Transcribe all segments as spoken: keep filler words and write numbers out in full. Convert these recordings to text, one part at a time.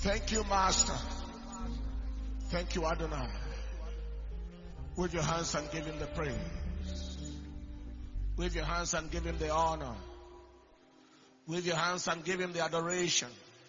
Thank you, Master. Thank you, Adonai. Wave your hands and give him the praise. Wave your hands and give him the honor. Wave your hands and give him the adoration.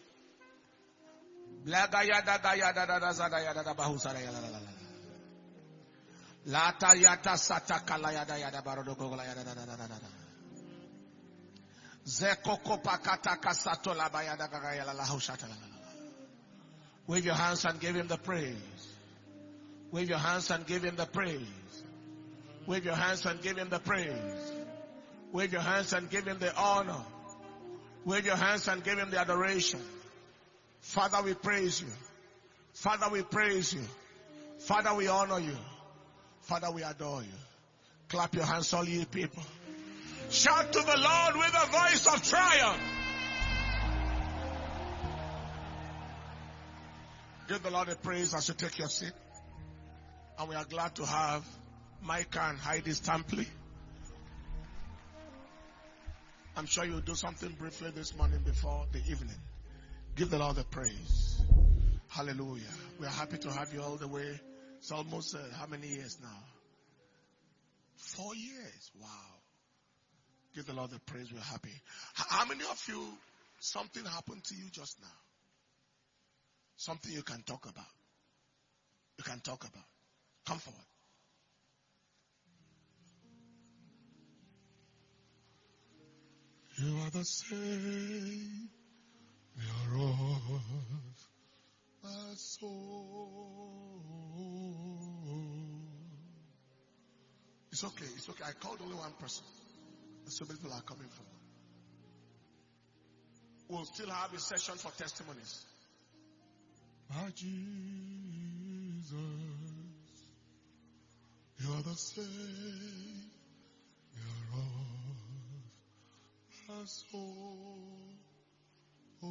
Wave your hands and give him the praise. Wave your hands and give him the praise. Wave your hands and give him the praise. Wave your hands and give him the honor. Wave your hands and give him the adoration. Father, we praise you. Father, we praise you. Father, we honor you. Father, we adore you. Clap your hands, all you people. Shout to the Lord with a voice of triumph. Give the Lord a praise as you take your seat. And we are glad to have Micah and Heidi Stampley. I'm sure you'll do something briefly this morning before the evening. Give the Lord a praise. Hallelujah. We are happy to have you all the way. It's almost uh, how many years now? Four years. Wow. Give the Lord the praise. We're happy. How many of you, something happened to you just now? Something you can talk about. You can talk about. Come forward. You are the Savior of my soul. It's okay. It's okay. I called only one person. So many people are coming forward. We'll still have a session for testimonies. My Jesus, you are the Savior of my soul. Oh,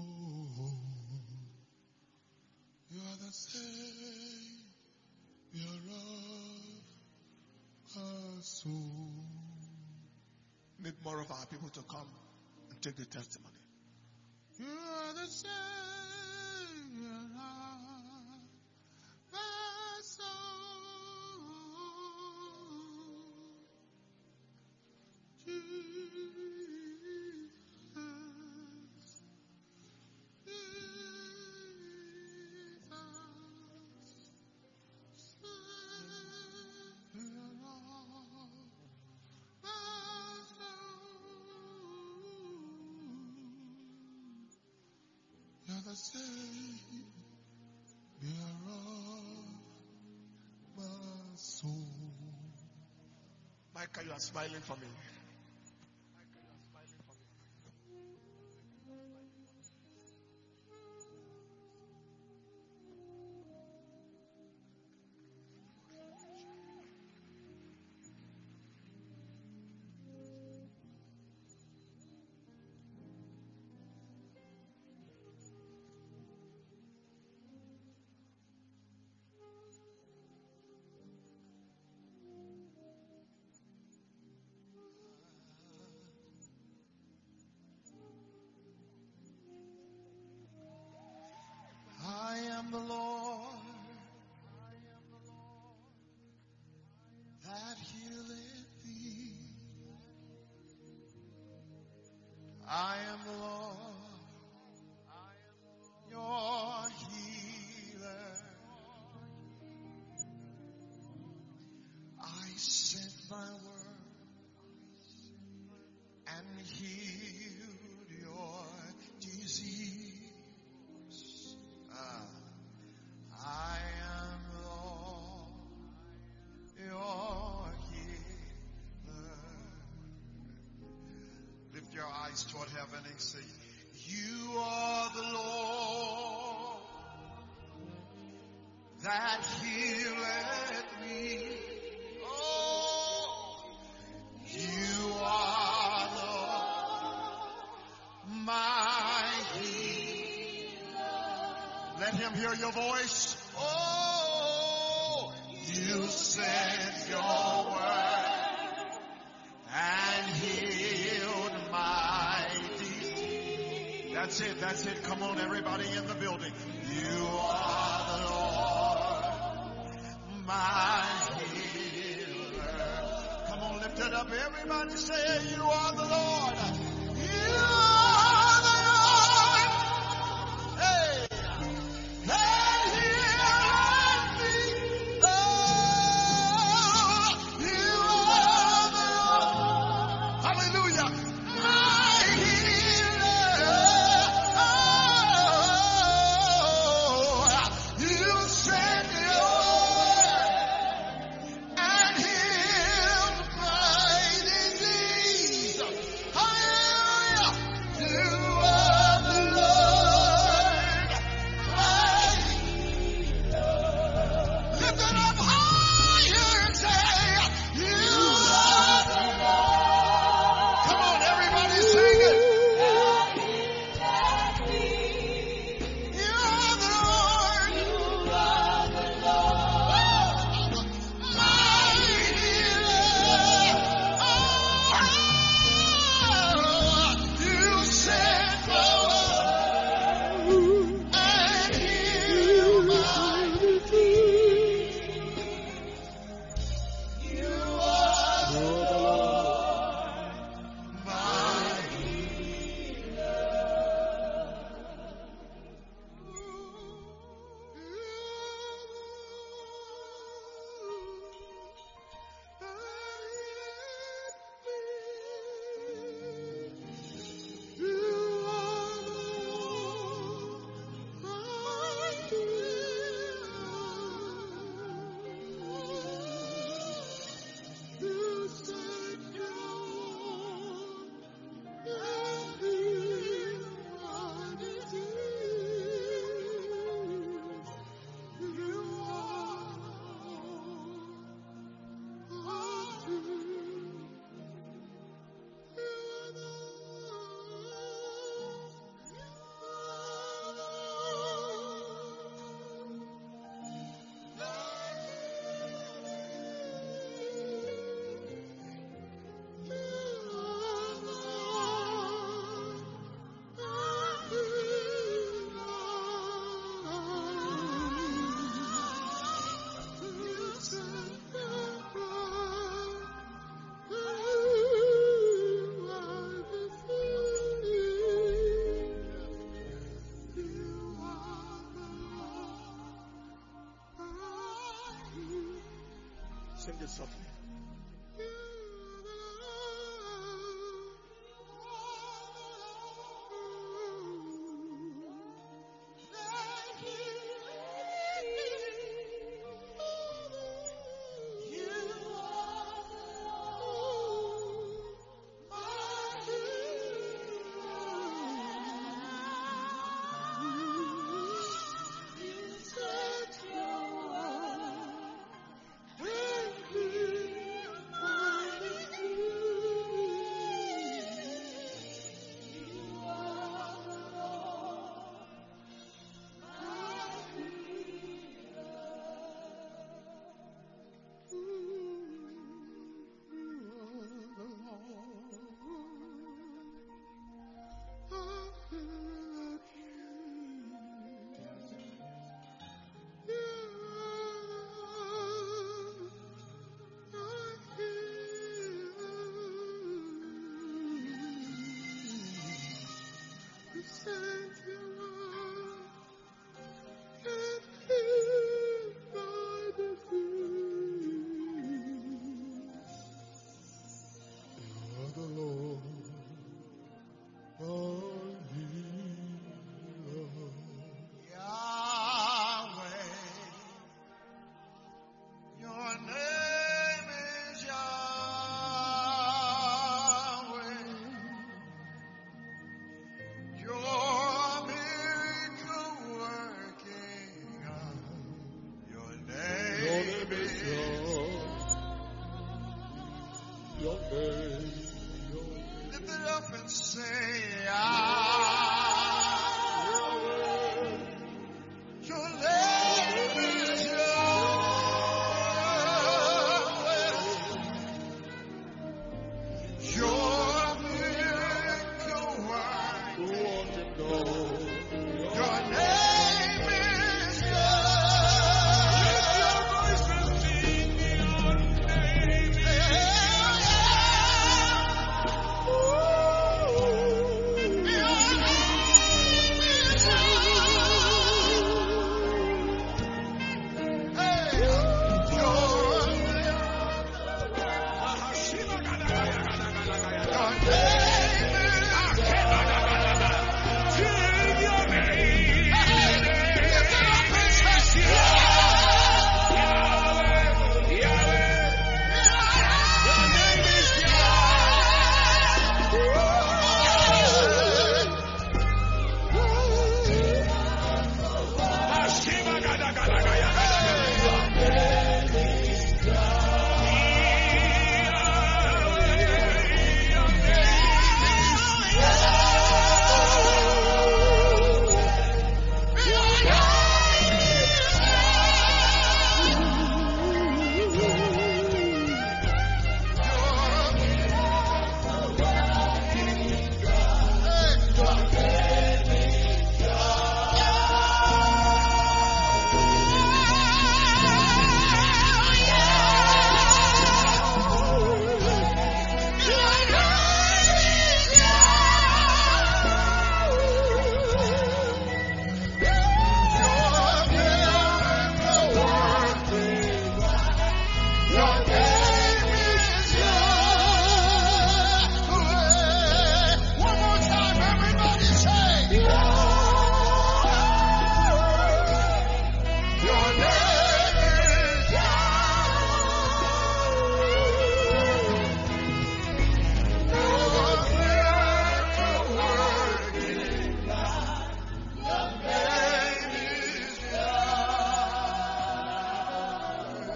you are the Savior of my soul. Need more of our people to come and take the testimony. You are the Savior of my soul. Jesus, Jesus, Savior of my soul. You're the Savior of my soul. Micah, you are smiling for me. I am the Lord that healeth thee. I am the Lord, your healer. I sent my word and healed your disease. I am Lord, your healer. Lift your eyes toward heaven and say, you are the Lord that healeth me. Oh, you are the my healer. Let him hear your voice. Oh, you sent your word and healed my disease. That's it, that's it. Come on, everybody in the building. You Everybody say, you are the Lord. You are the Lord. Hey. And hear me. Oh, you are the Lord. Hallelujah. My healer. Oh, you send your word and healed my disease. Hallelujah. You are the Lord, my healer. Lift it up higher and say, you are the Lord. Come on, everybody, sing it. You are the Lord. You are the Lord. My healer. Oh, you sent the word and healed my disease. You are the Lord, my healer. Sing it softly. Thank you.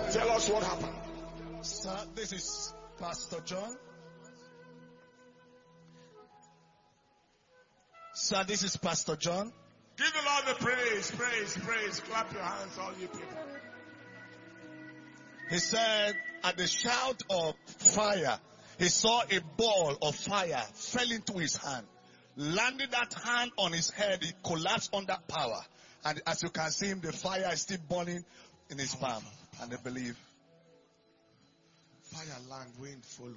Tell us what happened. Sir, this is Pastor John. Sir, this is Pastor John. Give the Lord the praise, praise, praise. Clap your hands, all you people. He said, at the shout of fire, he saw a ball of fire fell into his hand. Landed that hand on his head, he collapsed under power. And as you can see him, the fire is still burning in his palm. And they believe. Fire, land, wind, follow.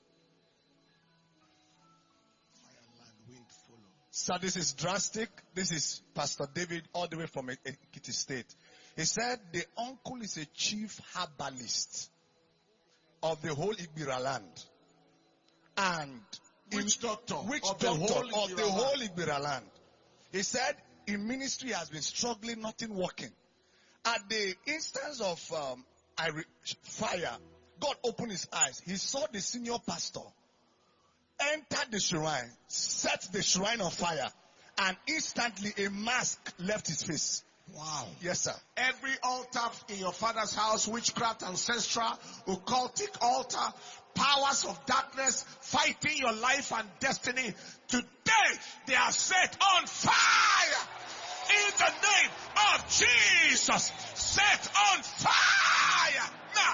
Fire, land, wind, follow. So this is drastic. This is Pastor David all the way from Ekiti State. He said the uncle is a chief herbalist of the whole Igbira land. And which doctor? Which of doctor the whole of the whole Igbira land. He said in ministry has been struggling, nothing working. At the instance of um, fire, God opened his eyes. He saw the senior pastor enter the shrine, set the shrine on fire, and instantly a mask left his face. Wow. Yes, sir. Every altar in your father's house, witchcraft, ancestral, occultic altar, powers of darkness fighting your life and destiny, today they are set on fire. In the name of Jesus, set on fire. Now.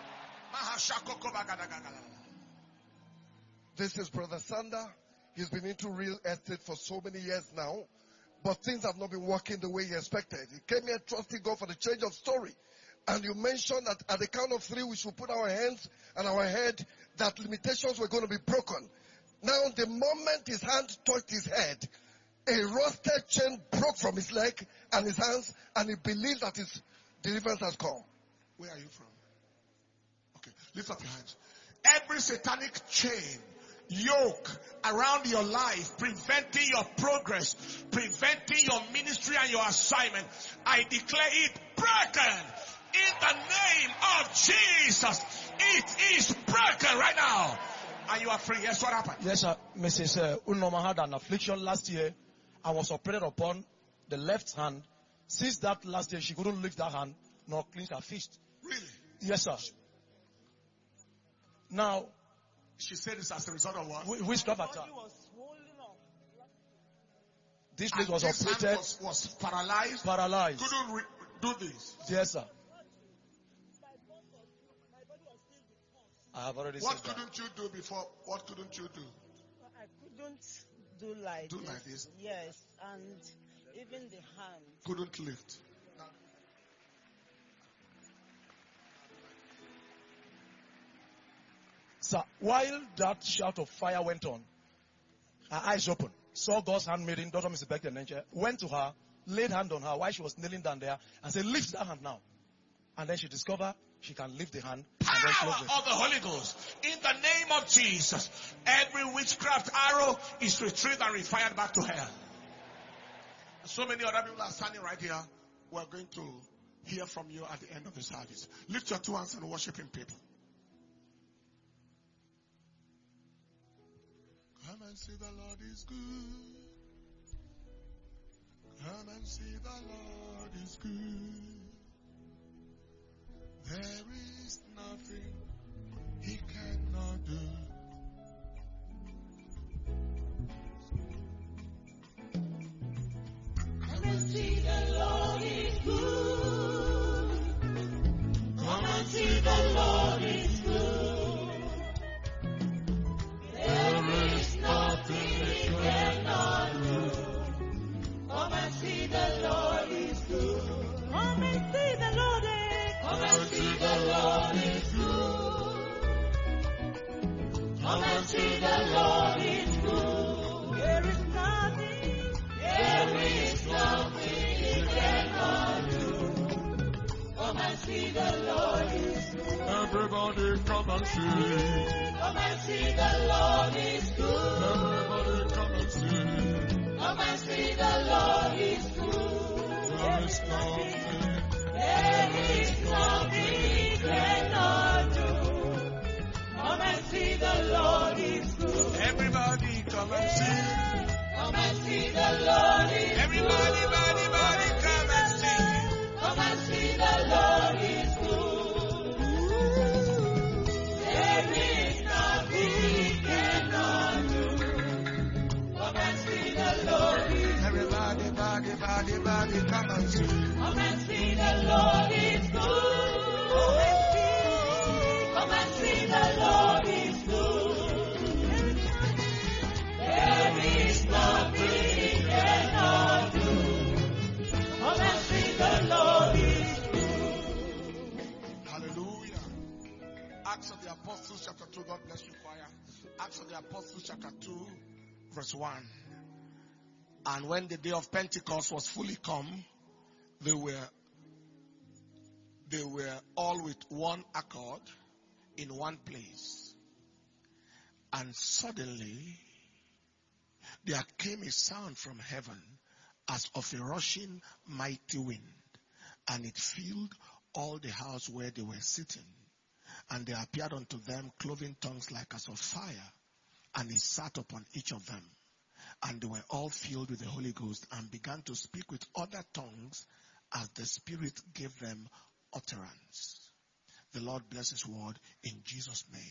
This is Brother Sander. He's been into real estate for so many years now, but things have not been working the way he expected. He came here trusting God for the change of story. And you mentioned that at the count of three, we should put our hands and our head, that limitations were going to be broken. Now, the moment his hand touched his head, a rusted chain broke from his leg and his hands, and he believes that his deliverance has come. Where are you from? Okay, lift up your hands. Every satanic chain, yoke around your life, preventing your progress, preventing your ministry and your assignment, I declare it broken in the name of Jesus. It is broken right now. And you are free. Yes, what happened? Yes, sir. Missus Uh, Unoma had an affliction last year and was operated upon the left hand. Since that last year, she couldn't lift that hand nor cleanse her fist. Really? Yes, sir. Now, she said it's as a result of what? Witchcraft attack. This place was this operated. Was, was paralyzed. Paralyzed. Couldn't re- do this. Yes, sir. I have already what said that. What couldn't you do before? What couldn't you do? I couldn't do like do this. like this. Yes, and even the hand. Couldn't lift. Sir, while that shout of fire went on, her eyes opened, saw God's handmaiden, daughter Missus Beckton, went to her, laid hand on her while she was kneeling down there, and said, lift that hand now. And then she discovered she can lift the hand. Power and then close it. of the Holy Ghost. In the name of Jesus, every witchcraft arrow is retrieved and refired back to hell. So many other people are standing right here. We're going to hear from you at the end of the service. Lift your two hands and worship Him, people. Come and see the Lord is good. Come and see the Lord is good. There is nothing He cannot do. Come and see the Lord is good. Come and see the Lord is good. There is nothing He cannot do. Come and see the Lord is good. Come and see the Lord is Come and see the Lord is good. Come and see the Lord is good. There is nothing. There is nothing He cannot do. Come and see the Lord is good. Everybody come and see. Come and see the Lord is good. Everybody come and see. Come and see the Lord is good. There is nothing. There is nothing He cannot do. Come and see the Lord is good. Everybody come and see. Come and see the Lord is Everybody, good. everybody, come and see. Come and see the Lord is good. Everybody come and see. Come and see the Lord is good. Come and see the Lord is good. There is nothing he cannot do. Come and see the Lord is good. Hallelujah. Acts of the Apostles chapter two. God bless you, choir. Acts of the Apostles chapter two, verse one. And when the day of Pentecost was fully come, they were they were all with one accord in one place. And suddenly there came a sound from heaven as of a rushing mighty wind, and it filled all the house where they were sitting. And there appeared unto them cloven tongues like as of fire, and it sat upon each of them. And they were all filled with the Holy Ghost and began to speak with other tongues as the Spirit gave them utterance. The Lord bless His word in Jesus' name.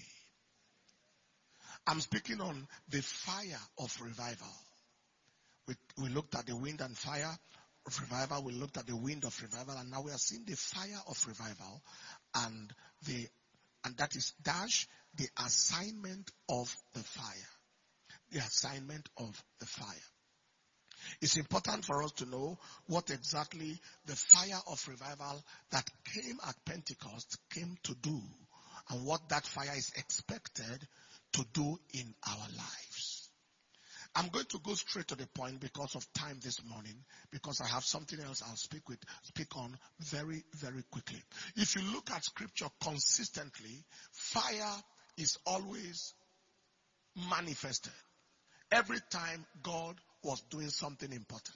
I'm speaking on the fire of revival. We, we looked at the wind and fire of revival. We looked at the wind of revival, and now we are seeing the fire of revival, and the and that is dash the assignment of the fire. The assignment of the fire. It's important for us to know what exactly the fire of revival that came at Pentecost came to do, and what that fire is expected to do in our lives. I'm going to go straight to the point because of time this morning, because I have something else I'll speak with, speak on very, very quickly. If you look at scripture consistently, fire is always manifested every time God was doing something important.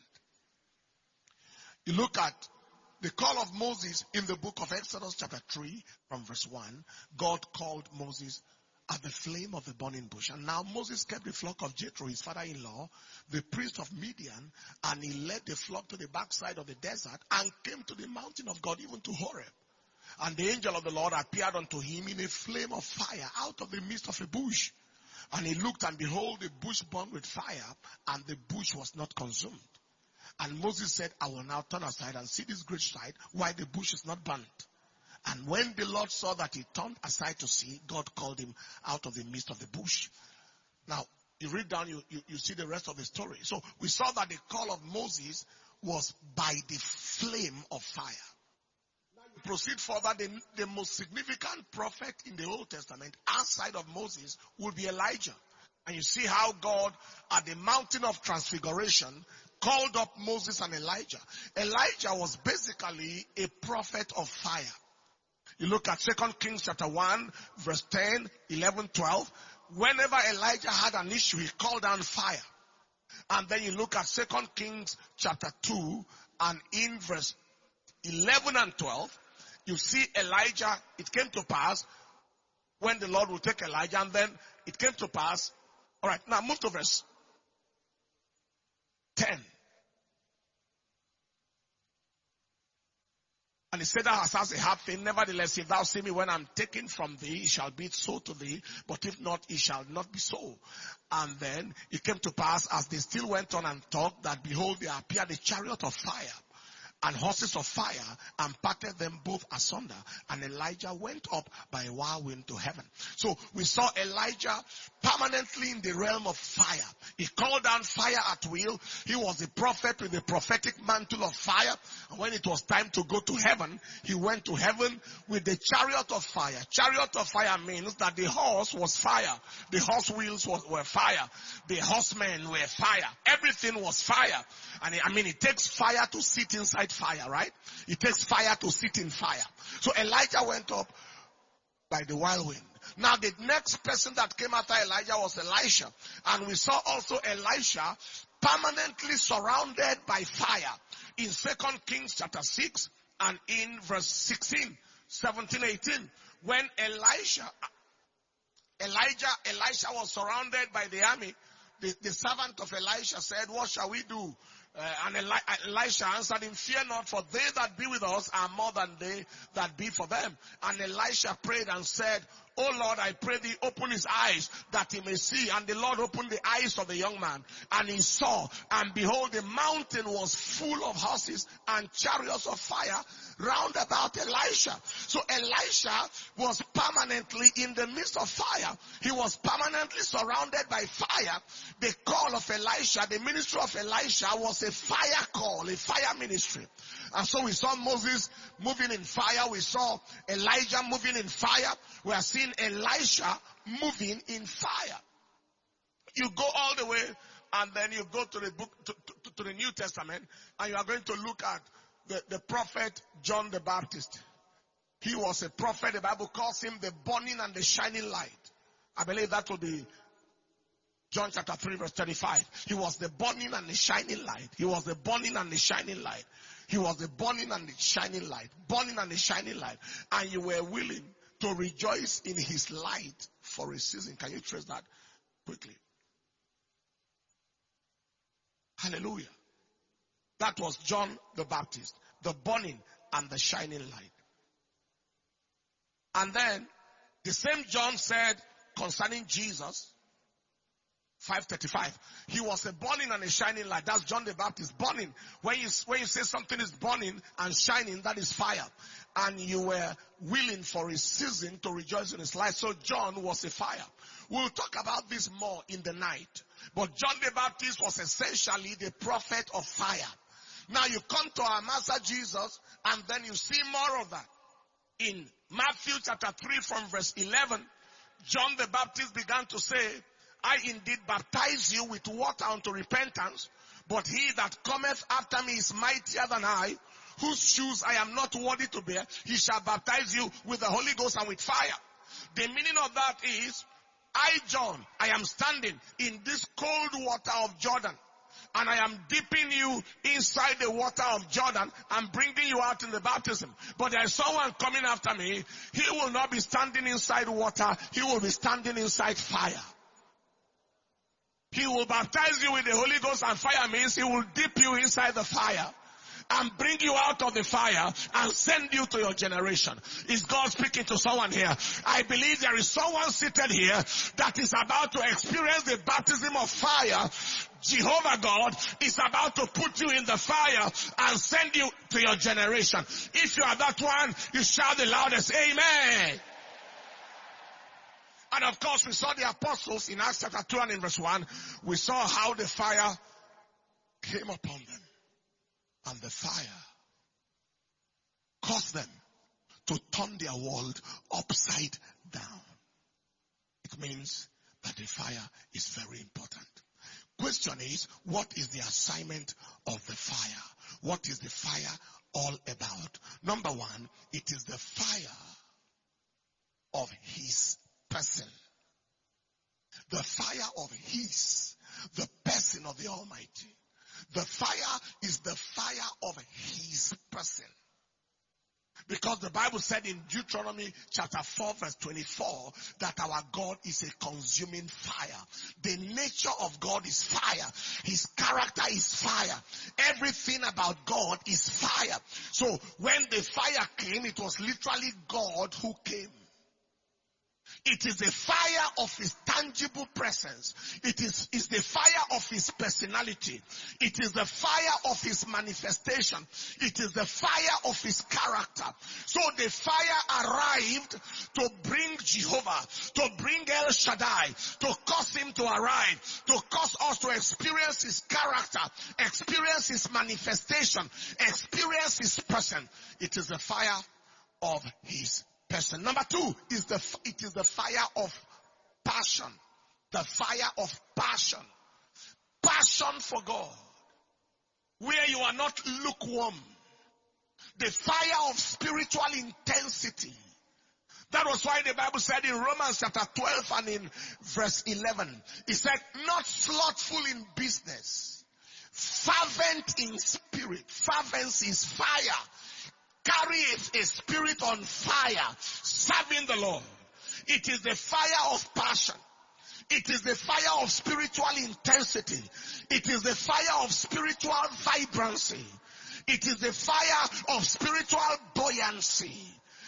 You look at the call of Moses in the book of Exodus chapter three from verse one. God called Moses at the flame of the burning bush. And now Moses kept the flock of Jethro, his father-in-law, the priest of Midian, and he led the flock to the backside of the desert and came to the mountain of God, even to Horeb. And the angel of the Lord appeared unto him in a flame of fire out of the midst of a bush. And he looked, and behold, the bush burned with fire, and the bush was not consumed. And Moses said, I will now turn aside and see this great sight, why the bush is not burnt. And when the Lord saw that he turned aside to see, God called him out of the midst of the bush. Now, you read down, you, you, you see the rest of the story. So we saw that the call of Moses was by the flame of fire. Proceed further, the, the most significant prophet in the Old Testament outside of Moses would be Elijah. And you see how God at the mountain of transfiguration called up Moses and Elijah. Elijah was basically a prophet of fire. You look at Second Kings chapter one, verse ten, eleven, twelve. Whenever Elijah had an issue, he called down fire. And then you look at Second Kings chapter two, and in verse eleven and twelve, you see Elijah, it came to pass when the Lord will take Elijah, and then it came to pass. All right, now move to verse ten. And he said, thou hast asked a hard thing. Nevertheless, if thou see me when I'm taken from thee, it shall be so to thee. But if not, it shall not be so. And then it came to pass, as they still went on and talked, that behold, there appeared a chariot of fire and horses of fire, and parted them both asunder. And Elijah went up by a whirlwind to heaven. So we saw Elijah permanently in the realm of fire. He called down fire at will. He was a prophet with a prophetic mantle of fire. And when it was time to go to heaven, he went to heaven with the chariot of fire. Chariot of fire means that the horse was fire. The horse wheels was, were fire. The horsemen were fire. Everything was fire. And I mean, it takes fire to sit inside fire, right? It takes fire to sit in fire. So Elijah went up by the whirlwind. Now the next person that came after Elijah was Elisha. And we saw also Elisha permanently surrounded by fire in Second Kings chapter six and in verse sixteen, seventeen, eighteen. When Elisha, Elijah, Elisha was surrounded by the army, the, the servant of Elisha said, what shall we do? Uh, and Eli- Elisha answered him, fear not, for they that be with us are more than they that be for them. And Elisha prayed and said, Oh Lord, I pray thee open his eyes that he may see. And the Lord opened the eyes of the young man, and he saw, and behold, the mountain was full of horses and chariots of fire round about Elisha. So Elisha was permanently in the midst of fire. He was permanently surrounded by fire. The call of Elisha, the ministry of Elisha, was a fire call, a fire ministry. And so we saw Moses moving in fire. We saw Elijah moving in fire. We are seeing Elisha moving in fire. You go all the way, and then you go to the book, to, to, to the New Testament, and you are going to look at the, the prophet John the Baptist. He was a prophet. The Bible calls him the burning and the shining light. I believe that will be John chapter three verse thirty-five. He was the burning and the shining light. He was the burning and the shining light. He was the burning and the shining light. Burning and the shining light. And you were willing to rejoice in his light for a season. Can you trace that quickly? Hallelujah. That was John the Baptist. The burning and the shining light. And then the same John said concerning Jesus, five thirty-five, he was a burning and a shining light. That's John the Baptist. Burning. When you, when you say something is burning and shining, that is fire. And you were willing for a season to rejoice in his light. So John was a fire. We'll talk about this more in the night. But John the Baptist was essentially the prophet of fire. Now you come to our Master Jesus, and then you see more of that. In Matthew chapter three from verse eleven, John the Baptist began to say, I indeed baptize you with water unto repentance, but he that cometh after me is mightier than I, whose shoes I am not worthy to bear. He shall baptize you with the Holy Ghost and with fire. The meaning of that is, I, John, I am standing in this cold water of Jordan, and I am dipping you inside the water of Jordan and bringing you out in the baptism. But there is someone coming after me. He will not be standing inside water. He will be standing inside fire. He will baptize you with the Holy Ghost, and fire means he will dip you inside the fire and bring you out of the fire and send you to your generation. Is God speaking to someone here? I believe there is someone seated here that is about to experience the baptism of fire. Jehovah God is about to put you in the fire and send you to your generation. If you are that one, you shout the loudest, Amen. And of course, we saw the apostles in Acts chapter two and in verse one. We saw how the fire came upon them. And the fire caused them to turn their world upside down. It means that the fire is very important. Question is, what is the assignment of the fire? What is the fire all about? Number one, it is the fire of his person. The fire of his, the person of the Almighty. The fire is the fire of his person. Because the Bible said in Deuteronomy chapter four verse twenty-four that our God is a consuming fire. The nature of God is fire. His character is fire. Everything about God is fire. So when the fire came, it was literally God who came. It is the fire of his tangible presence. It is, is the fire of his personality. It is the fire of his manifestation. It is the fire of his character. So the fire arrived to bring Jehovah, to bring El Shaddai, to cause him to arrive, to cause us to experience his character, experience his manifestation, experience his person. It is the fire of his person. Number two is the, it is the fire of passion. The fire of passion. Passion for God. Where you are not lukewarm. The fire of spiritual intensity. That was why the Bible said in Romans chapter twelve and in verse eleven, it said, not slothful in business, fervent in spirit. Fervency is fire. Carry a, a spirit on fire, serving the Lord. It is the fire of passion. It is the fire of spiritual intensity. It is the fire of spiritual vibrancy. It is the fire of spiritual buoyancy.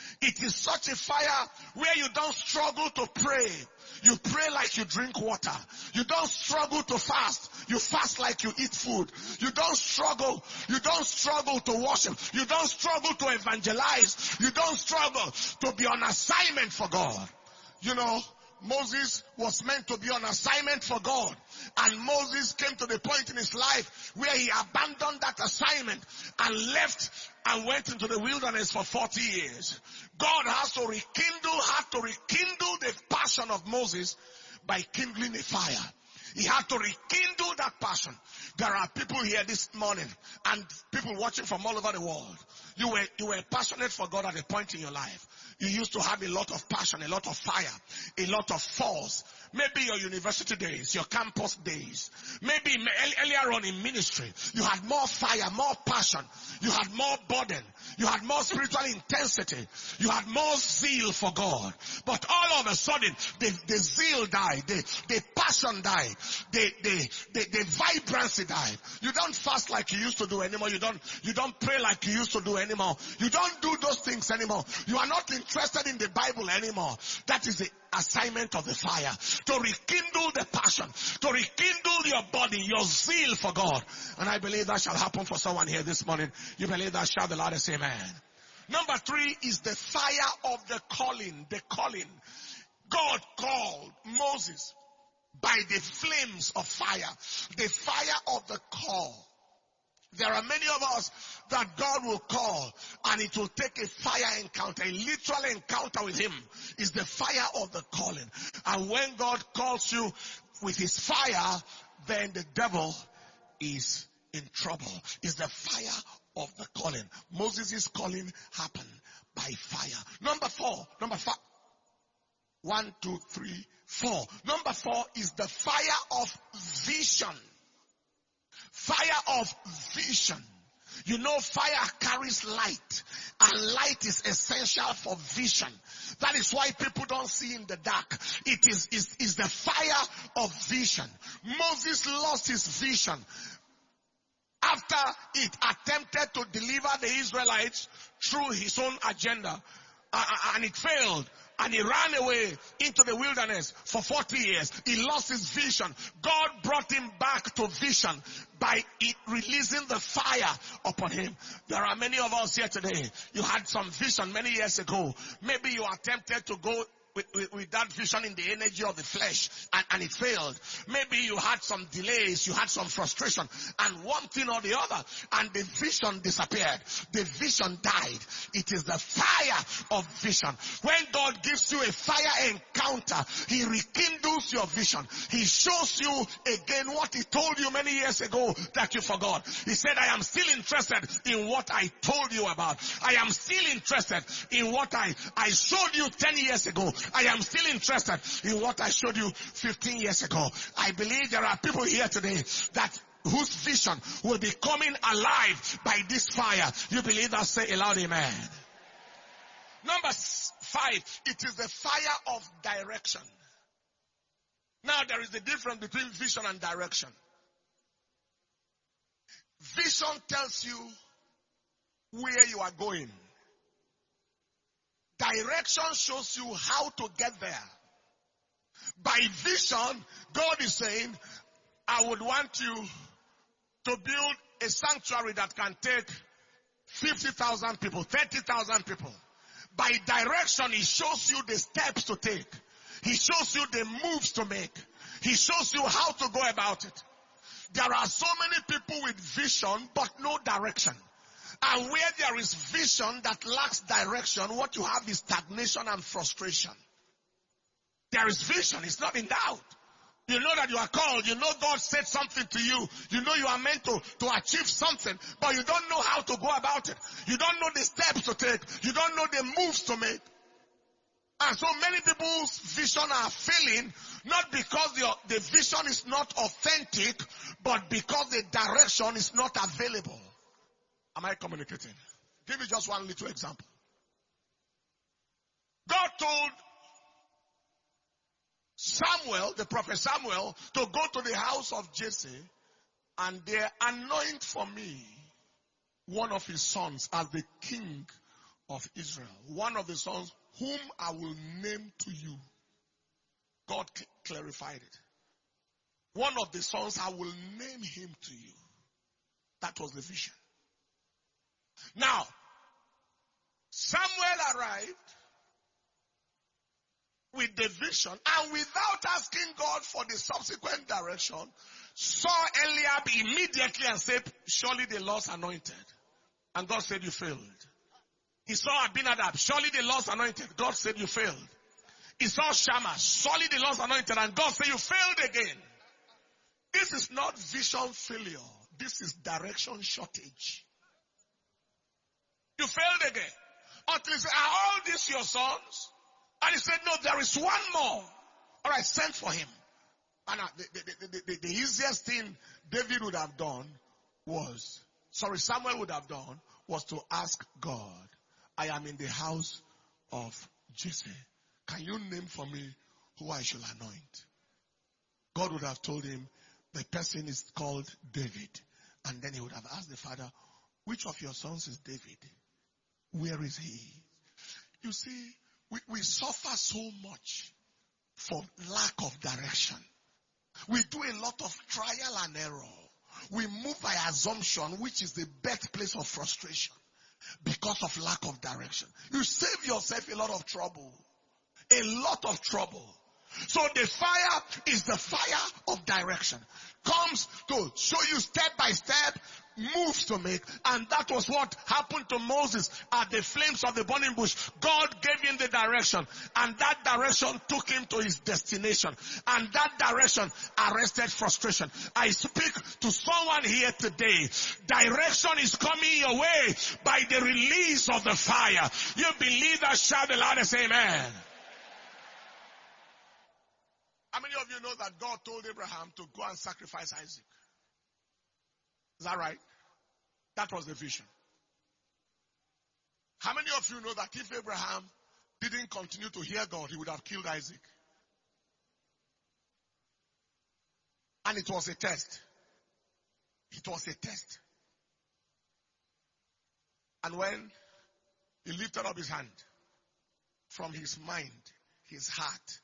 It is such a fire where you don't struggle to pray. You pray like you drink water. You don't struggle to fast. You fast like you eat food. You don't struggle. You don't struggle to worship. You don't struggle to evangelize. You don't struggle to be on assignment for God. You know, Moses was meant to be on assignment for God. And Moses came to the point in his life where he abandoned that assignment and left and went into the wilderness for forty years. God has to rekindle, had to rekindle the passion of Moses by kindling a fire. He had to rekindle that passion. There are people here this morning and people watching from all over the world. You were, you were passionate for God at a point in your life. You used to have a lot of passion, a lot of fire, a lot of force. Maybe your university days, your campus days. Maybe earlier on in ministry, you had more fire, more passion. You had more burden. You had more spiritual intensity. You had more zeal for God. But all of a sudden, the, the zeal died. The, the passion died. The, the, the, the vibrancy died. You don't fast like you used to do anymore. You don't, you don't pray like you used to do anymore. You don't do those things anymore. You are not interested in the Bible anymore. That is the assignment of the fire. To rekindle the passion. To rekindle your body, your zeal for God. And I believe that shall happen for someone here this morning. You believe that? Shout the loudest amen. Number three is the fire of the calling. The calling. God called Moses by the flames of fire. The fire of the call. There are many of us that God will call and it will take a fire encounter, a literal encounter with Him. Is the fire of the calling. And when God calls you with His fire, then the devil is in trouble. Is the fire of the calling. Moses' calling happened by fire. Number four, number five. One, two, three, four. Number four is the fire of vision. Fire of vision. You know, fire carries light, and light is essential for vision. That is why people don't see in the dark. It is, is, is the fire of vision. Moses lost his vision after it attempted to deliver the Israelites through his own agenda, uh, and it failed. And he ran away into the wilderness for forty years. He lost his vision. God brought him back to vision by it releasing the fire upon him. There are many of us here today. You had some vision many years ago. Maybe you attempted to go With, with, with that vision in the energy of the flesh, and, and it failed. Maybe you had some delays, you had some frustration, and one thing or the other, and the vision disappeared. The vision died. It is the fire of vision. When God gives you a fire encounter, He rekindles your vision. He shows you again what He told you many years ago that you forgot. He said, I am still interested in what I told you about. I am still interested in what I, I showed you ten years ago. I am still interested in what I showed you fifteen years ago. I believe there are people here today that whose vision will be coming alive by this fire. You believe that? Say aloud, amen. Number five, it is the fire of direction. Now there is a difference between vision and direction. Vision tells you where you are going. Direction shows you how to get there. By vision, God is saying, I would want you to build a sanctuary that can take fifty thousand people, thirty thousand people. By direction, He shows you the steps to take. He shows you the moves to make. He shows you how to go about it. There are so many people with vision, but no direction. And where there is vision that lacks direction, what you have is stagnation and frustration. There is vision, it's not in doubt. You know that you are called, you know God said something to you, you know you are meant to, to achieve something, but you don't know how to go about it. You don't know the steps to take, you don't know the moves to make. And so many people's vision are failing, not because the, the vision is not authentic, but because the direction is not available. Am I communicating? Give me just one little example. God told Samuel, the prophet Samuel, to go to the house of Jesse and there anoint for me one of his sons as the king of Israel, one of the sons whom I will name to you. God cl- clarified it. One of the sons, I will name him to you. That was the vision. Now, Samuel arrived with the vision, and without asking God for the subsequent direction, saw Eliab immediately and said, surely the Lord's anointed. And God said, you failed. He saw Abinadab, surely the Lord's anointed. God said, you failed. He saw Shammah, surely the Lord's anointed. And God said, you failed again. This is not vision failure. This is direction shortage. You failed again. Until he said, are all these your sons? And he said, no, there is one more. All right, send for him. And uh, the, the, the, the, the easiest thing David would have done was, sorry, Samuel would have done, was to ask God, I am in the house of Jesse. Can you name for me who I should anoint? God would have told him, the person is called David. And then he would have asked the father, which of your sons is David? Where is he? You see, we, we suffer so much for lack of direction. We do a lot of trial and error. We move by assumption, which is the birthplace of frustration because of lack of direction. You save yourself a lot of trouble. A lot of trouble. So the fire is the fire of direction. Comes to show you step by step moves to make. And that was what happened to Moses at the flames of the burning bush. God gave him the direction. And that direction took him to his destination. And that direction arrested frustration. I speak to someone here today. Direction is coming your way by the release of the fire. You believe that? Shout the loudest amen. How many of you know that God told Abraham to go and sacrifice Isaac? Is that right? That was the vision. How many of you know that if Abraham didn't continue to hear God, he would have killed Isaac? And it was a test. It was a test. And when he lifted up his hand, from his mind, his heart,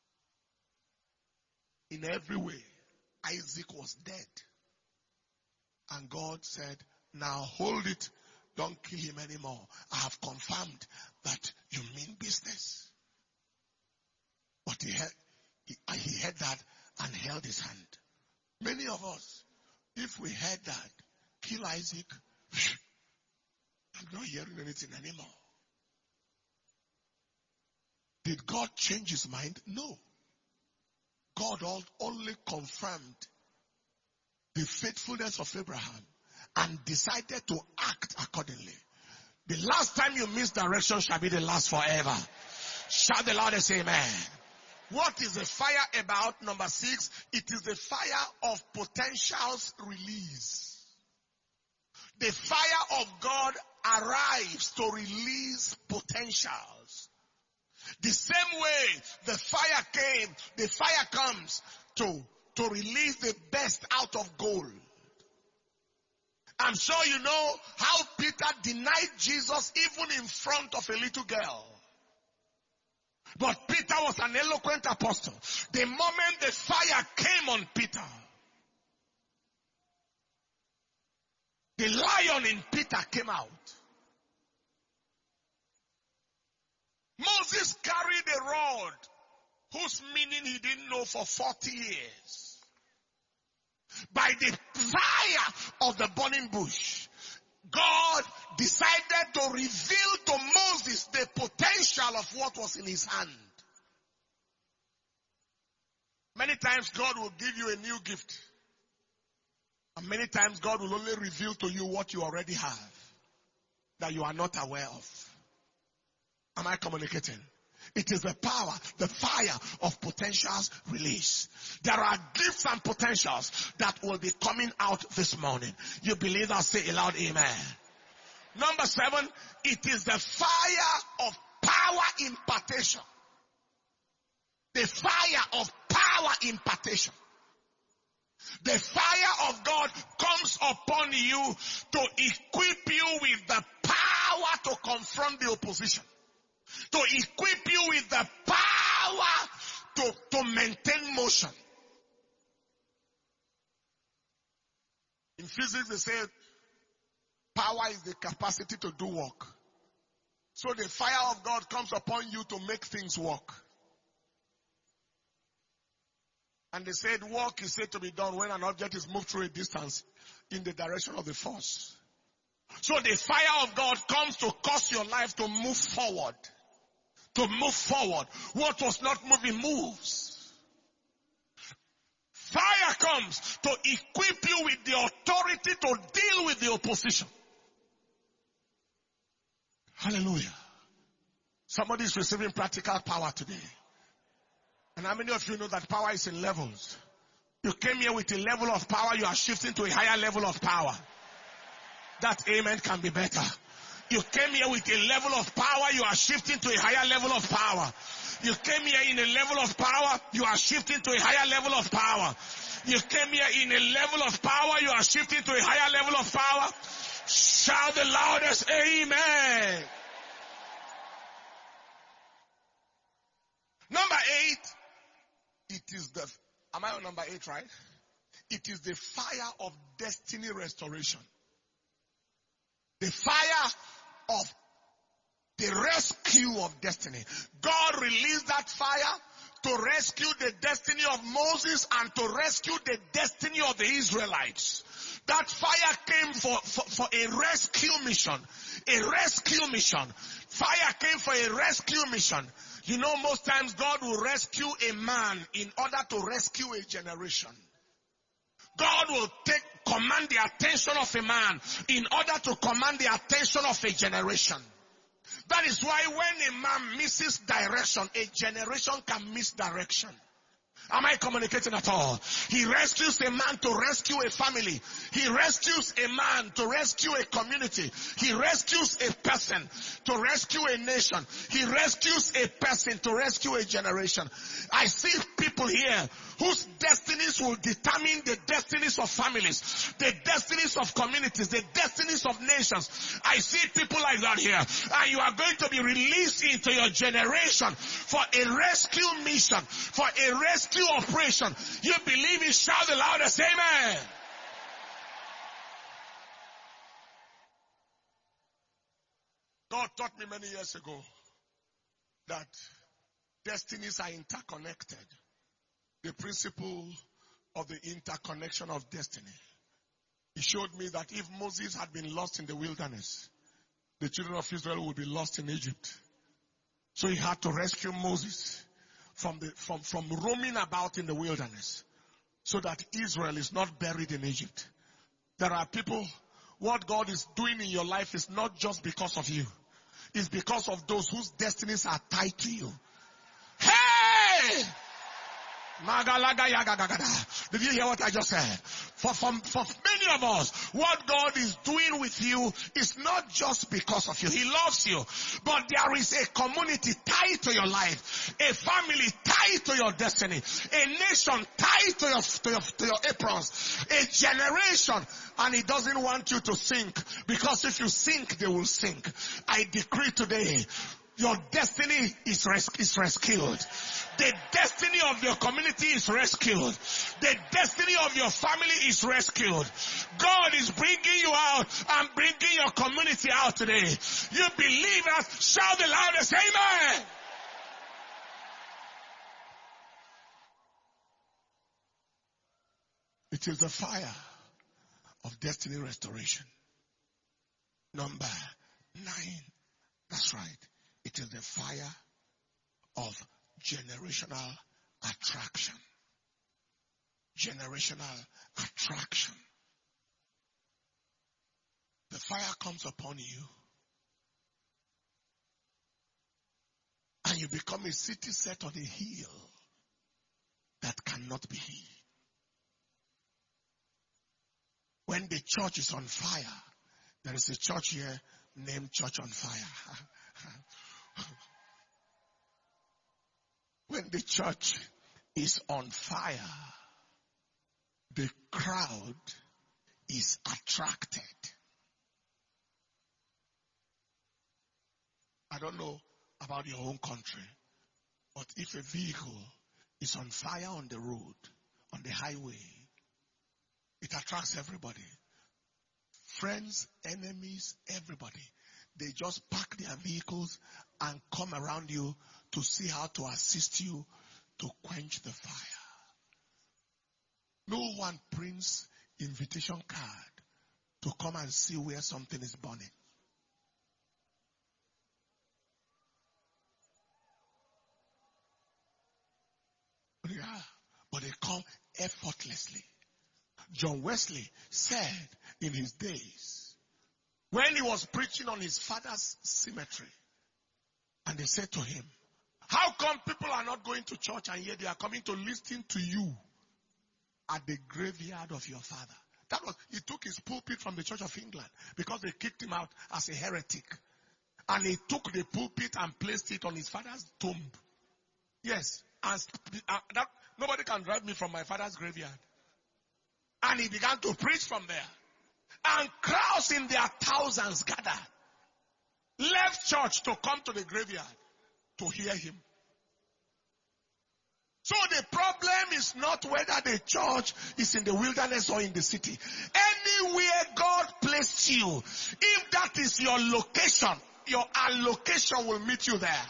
in every way, Isaac was dead. And God said, now hold it. Don't kill him anymore. I have confirmed that you mean business. But he had, he, he heard that and held his hand. Many of us, if we heard that, kill Isaac, I'm not hearing anything anymore. Did God change his mind? No. God only confirmed the faithfulness of Abraham and decided to act accordingly. The last time you miss direction shall be the last forever. Shout the loudest amen. What is the fire about? Number six, it is the fire of potentials release. The fire of God arrives to release potentials. The same way the fire came, the fire comes to, to release the best out of gold. I'm sure you know how Peter denied Jesus even in front of a little girl. But Peter was an eloquent apostle. The moment the fire came on Peter, the lion in Peter came out. Moses carried a rod whose meaning he didn't know for forty years. By the fire of the burning bush, God decided to reveal to Moses the potential of what was in his hand. Many times God will give you a new gift. And many times God will only reveal to you what you already have that you are not aware of. Am I communicating? It is the power, the fire of potentials release. There are gifts and potentials that will be coming out this morning. You believe that? Say aloud, amen. Number seven, it is the fire of power impartation. The fire of power impartation. The fire of God comes upon you to equip you with the power to confront the opposition, to equip you with the power to, to maintain motion. In physics, they say power is the capacity to do work. So the fire of God comes upon you to make things work. And they said work is said to be done when an object is moved through a distance in the direction of the force. So the fire of God comes to cause your life to move forward. To move forward. What was not moving moves. Fire comes to equip you with the authority to deal with the opposition. Hallelujah. Somebody is receiving practical power today. And how many of you know that power is in levels? You came here with a level of power, you are shifting to a higher level of power. That amen can be better. You came here with a level of power, you are shifting to a higher level of power. You came here in a level of power, you are shifting to a higher level of power. You came here in a level of power, you are shifting to a higher level of power. Shout the loudest amen. Number eight, it is the, am I on number eight, right? It is the fire of destiny restoration. The fire of the rescue of destiny. God released that fire to rescue the destiny of Moses and to rescue the destiny of the Israelites. That fire came for, for, for a rescue mission. A rescue mission. Fire came for a rescue mission. You know, most times God will rescue a man in order to rescue a generation. God will take, command the attention of a man in order to command the attention of a generation. That is why when a man misses direction, a generation can miss direction. Am I communicating at all? He rescues a man to rescue a family. He rescues a man to rescue a community. He rescues a person to rescue a nation. He rescues a person to rescue a generation. I see people here whose destinies will determine the destinies of families, the destinies of communities, the destinies of nations. I see people like that here. And you are going to be released into your generation for a rescue mission, for a rescue operation. You believe it, shout the loudest amen. God taught me many years ago that destinies are interconnected. The principle of the interconnection of destiny. He showed me that if Moses had been lost in the wilderness, the children of Israel would be lost in Egypt. So he had to rescue Moses from the from, from roaming about in the wilderness so that Israel is not buried in Egypt. There are people, what God is doing in your life is not just because of you. It's because of those whose destinies are tied to you. Hey! Did you hear what I just said? For, for, for many of us, what God is doing with you is not just because of you. He loves you. But there is a community tied to your life. A family tied to your destiny. A nation tied to your, to your, to your aprons. A generation. And He doesn't want you to sink. Because if you sink, they will sink. I decree today, your destiny is, res- is rescued. The destiny of your community is rescued. The destiny of your family is rescued. God is bringing you out and bringing your community out today. You believe that? Shout the loudest amen. It is the fire of destiny restoration. Number nine. That's right. It is the fire of generational attraction. Generational attraction. The fire comes upon you and you become a city set on a hill that cannot be hid. When the church is on fire, there is a church here named Church on Fire. When the church is on fire, the crowd is attracted. I don't know about your own country, but if a vehicle is on fire on the road, on the highway, it attracts everybody. Friends, enemies, everybody. They just park their vehicles and come around you to see how to assist you to quench the fire. No one prints invitation card to come and see where something is burning. Yeah, but they come effortlessly. John Wesley said in his days, when he was preaching on his father's cemetery, and they said to him, how come people are not going to church and yet they are coming to listen to you at the graveyard of your father? That was, he took his pulpit from the Church of England because they kicked him out as a heretic. And he took the pulpit and placed it on his father's tomb. Yes. And uh, that, nobody can drive me from my father's graveyard. And he began to preach from there. And crowds in their thousands gathered. Left church to come to the graveyard to hear him. So the problem is not whether the church is in the wilderness or in the city. Anywhere God placed you, if that is your location, your allocation will meet you there.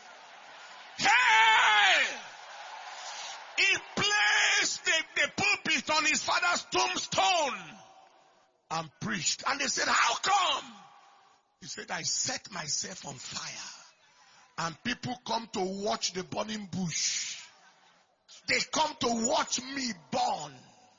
Hey! He placed the, the pulpit on his father's tombstone and preached. And they said, how come? He said, I set myself on fire. And people come to watch the burning bush. They come to watch me burn.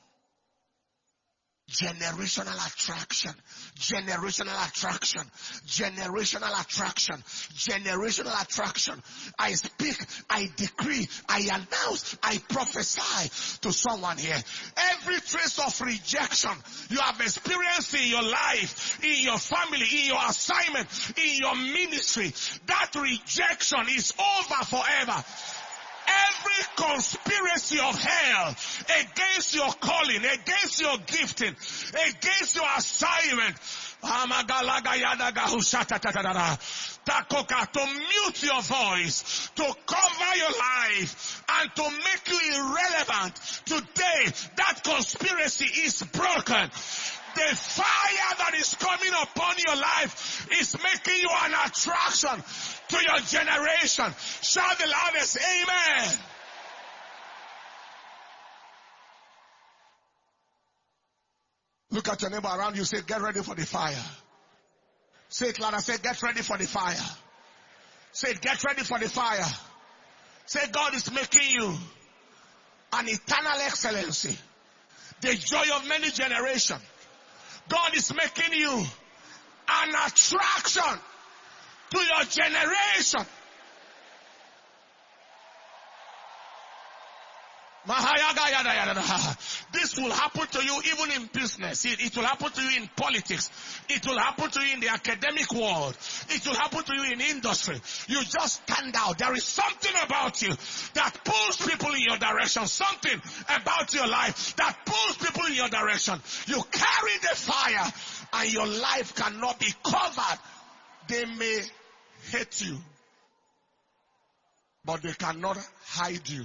Generational attraction, generational attraction, generational attraction, generational attraction. I speak, I decree, I announce, I prophesy to someone here. Every trace of rejection you have experienced in your life, in your family, in your assignment, in your ministry, that rejection is over forever. Every conspiracy of hell against your calling, against your gifting, against your assignment, to mute your voice, to cover your life, and to make you irrelevant, today that conspiracy is broken. The fire that is coming upon your life is making you an attraction to your generation. Shout the loudest, amen. Look at your neighbor around you, say, get ready for the fire. Say it louder, say, get ready for the fire. Say, get ready for the fire. Say, God is making you an eternal excellency, the joy of many generations. God is making you an attraction to your generation. This will happen to you even in business. It, it will happen to you in politics. It will happen to you in the academic world. It will happen to you in industry. You just stand out. There is something about you that pulls people in your direction. Something about your life that pulls people in your direction. You carry the fire and your life cannot be covered. They may hate you, but they cannot hide you.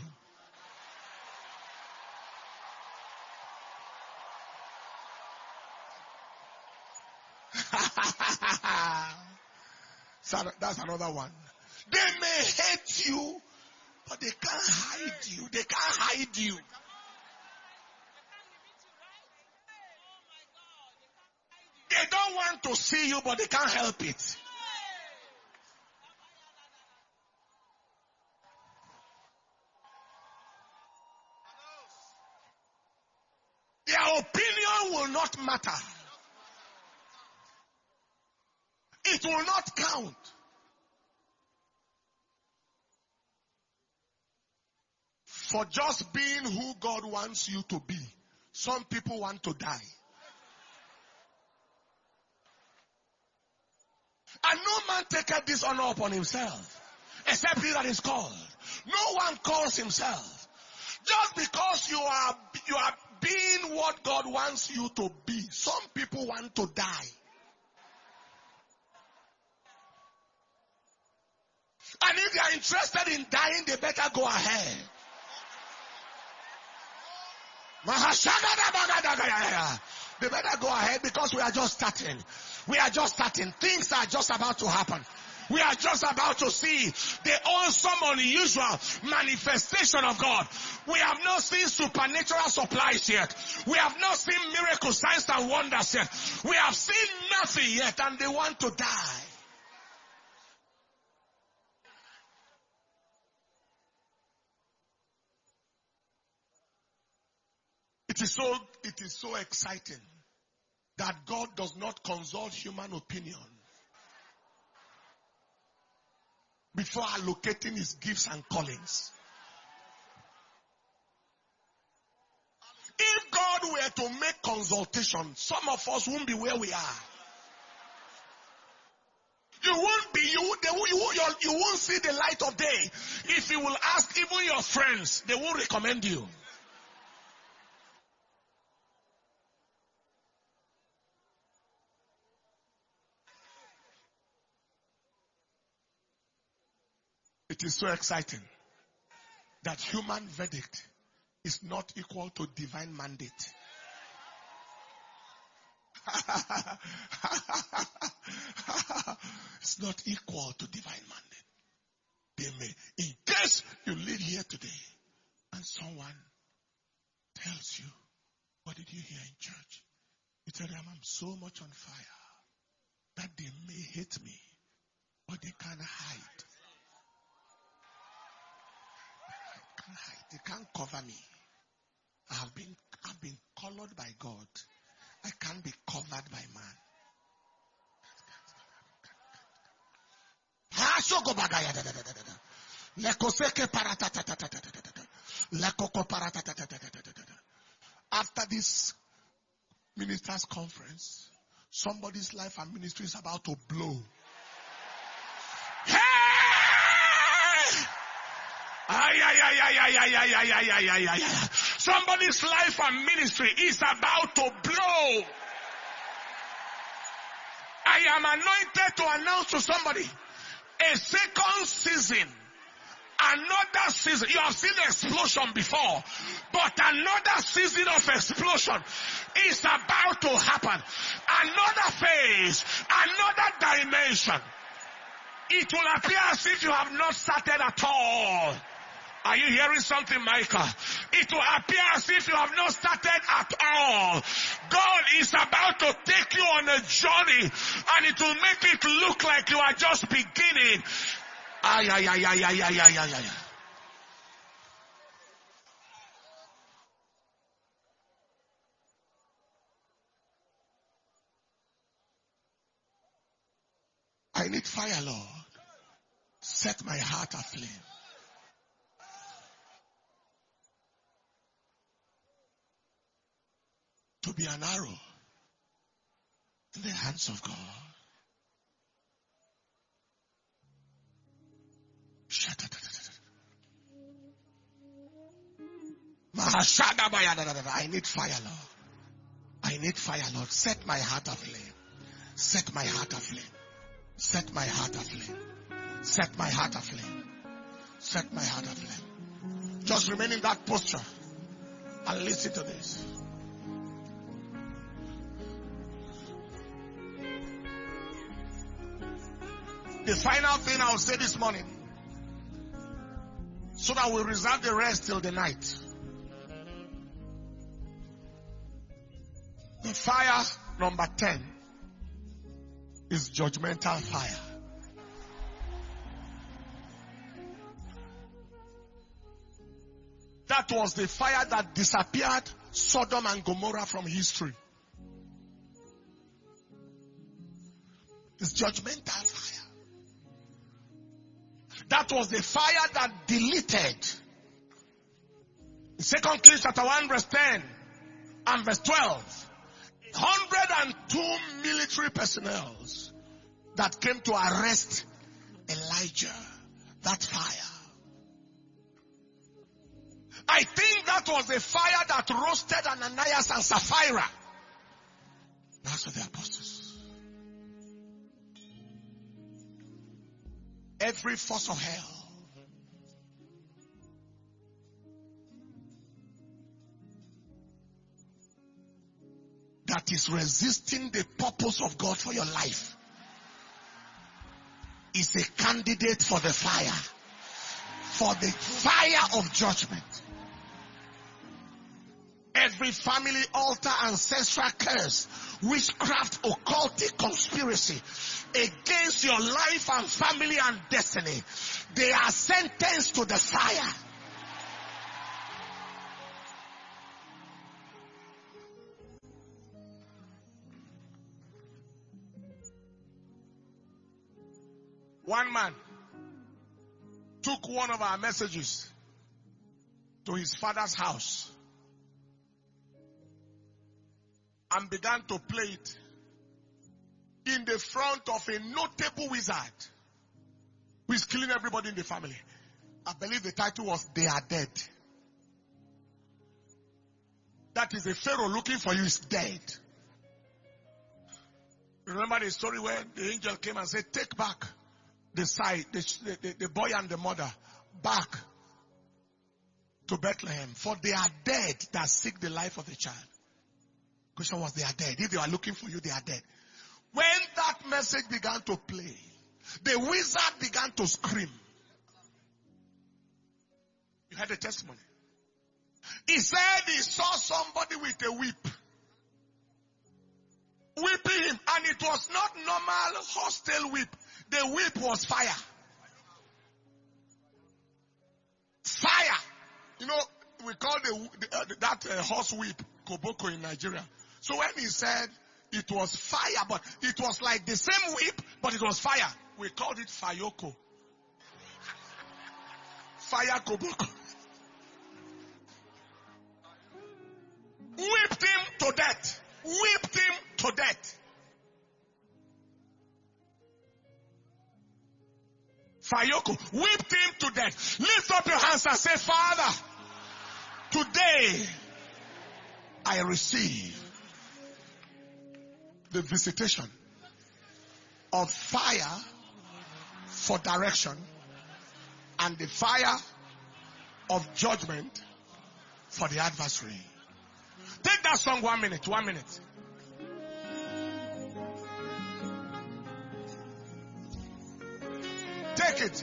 So that's another one. They may hate you, but they can't hide you. They can't hide you. They don't want to see you, but they can't help it. Their opinion will not matter. It will not count. For just being who God wants you to be, some people want to die. And no man taketh this honor upon himself, except he that is called. No one calls himself. Just because you are, you are being what God wants you to be, some people want to die. And if they are interested in dying, they better go ahead. They better go ahead because we are just starting. We are just starting. Things are just about to happen. We are just about to see the awesome, unusual manifestation of God. We have not seen supernatural supplies yet. We have not seen miracle signs and wonders yet. We have seen nothing yet, and they want to die. It is so, it is so exciting that God does not consult human opinion before allocating his gifts and callings. If God were to make consultation, some of us won't be where we are. You won't be, you, they, you, you, you won't see the light of day. If you will ask even your friends, they won't recommend you. It is so exciting that human verdict is not equal to divine mandate. It's not equal to divine mandate. They may, in case you live here today and someone tells you, what did you hear in church? You tell them, I'm so much on fire that they may hate me, but they can't hide. They can't cover me. I have been, I've been colored by God. I can't be covered by man. After this ministers' conference, somebody's life and ministry is about to blow. Hey! Ay, ay, ay, ay, ay, ay, ay, ay, ay, ay, ay, ay. Somebody's life and ministry is about to blow. I am anointed to announce to somebody a second season, another season. You have seen the explosion before, but another season of explosion is about to happen. Another phase, another dimension. It will appear as if you have not started at all. Are you hearing something, Micah? It will appear as if you have not started at all. God is about to take you on a journey, and it will make it look like you are just beginning. Ay, ay, ay, ay, ay, ay, ay, ay, ay. I need fire, Lord. Set my heart aflame. To be an arrow in the hands of God. I need fire, Lord. I need fire, Lord. Set my heart aflame. Set my heart aflame. Set my heart aflame. Set my heart aflame. Set my heart aflame. Just remain in that posture and listen to this. The final thing I'll say this morning, so that we'll reserve the rest till the night. The fire number ten is judgmental fire. That was the fire that disappeared Sodom and Gomorrah from history. It's judgmental fire. That was the fire that deleted. In Second Kings chapter one verse ten and verse twelve. one hundred two military personnel that came to arrest Elijah. That fire. I think that was the fire that roasted Ananias and Sapphira. That's what the apostles. every force of hell that is resisting the purpose of God for your life is a candidate for the fire, for the fire of judgment. Every family altar, ancestral curse, witchcraft, occultic conspiracy against your life and family and destiny, they are sentenced to the fire. One man took one of our messages to his father's house and began to play it in the front of a notable wizard who is killing everybody in the family. I believe the title was "They Are Dead." That is, a Pharaoh looking for you is dead. Remember the story where the angel came and said, take back the side, the, the, the boy and the mother back to Bethlehem, for they are dead that seek the life of the child. Question was, they are dead. If they are looking for you, they are dead. When that message began to play, the wizard began to scream. You heard the testimony. He said he saw somebody with a whip, whipping him, and it was not normal hostile whip. The whip was fire. Fire. You know, we call the, the uh, that uh, horse whip koboko in Nigeria. So when he said it was fire, but it was like the same whip, but it was fire, we called it fayoko. Fire koboko. Whipped him to death. Whipped him to death. Fayoko whipped him to death. Lift up your hands and say, Father, today I receive the visitation of fire for direction and the fire of judgment for the adversary. Take that song one minute, one minute. Take it.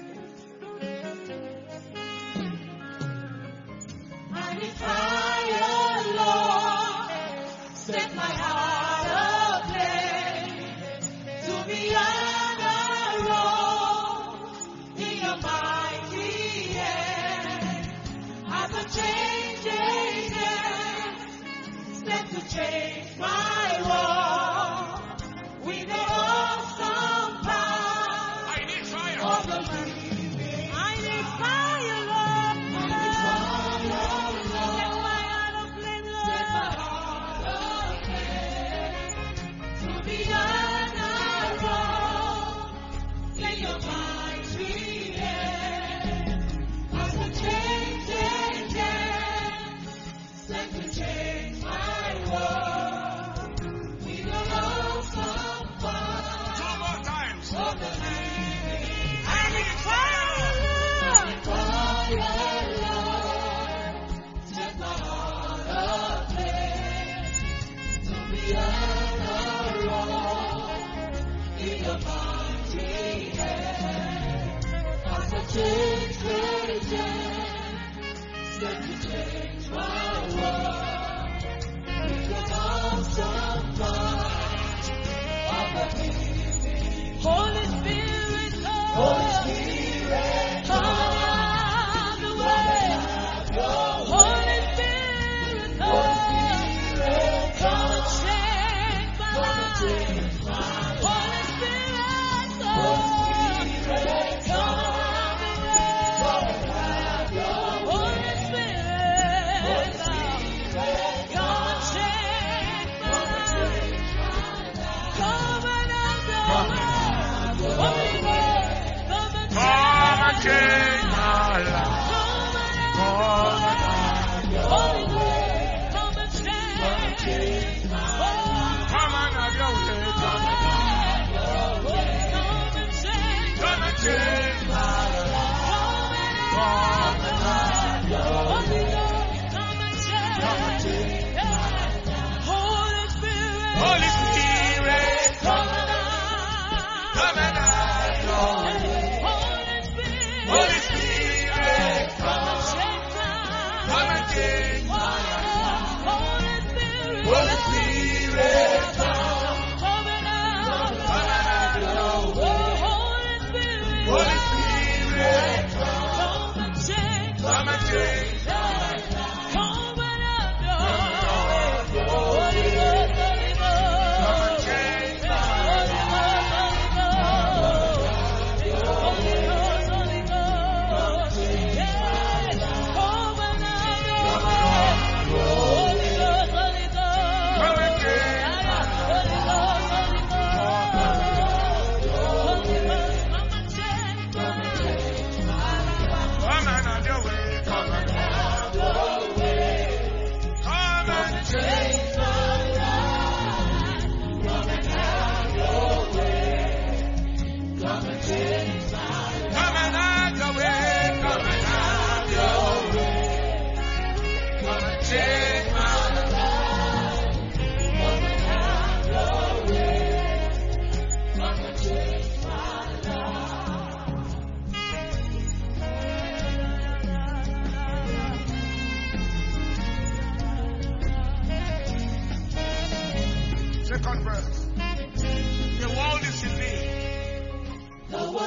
I need fire, Lord. Set my heart ablaze to be on a road in your mighty hand. As a changing hand, set to change my world with the awesome power of the living. I need fire, Lord. I need fire, Lord. Set my heart ablaze, Lord. Set my heart ablaze to be on a road in your mighty hand. As the changing hand, set to change my world with the awesome power. Two more times. Of the living. I need fire, Lord. Fire, Lord. Set my heart ablaze to be on a road in your mighty hand. As a change agent, set to change my world with your awesome power of the living. Holy Spirit, come. Holy Spirit, come have your way. Holy Spirit, come. Holy Spirit, come and change my life. Holy Spirit, come. Holy Spirit, come have your way. Holy Spirit,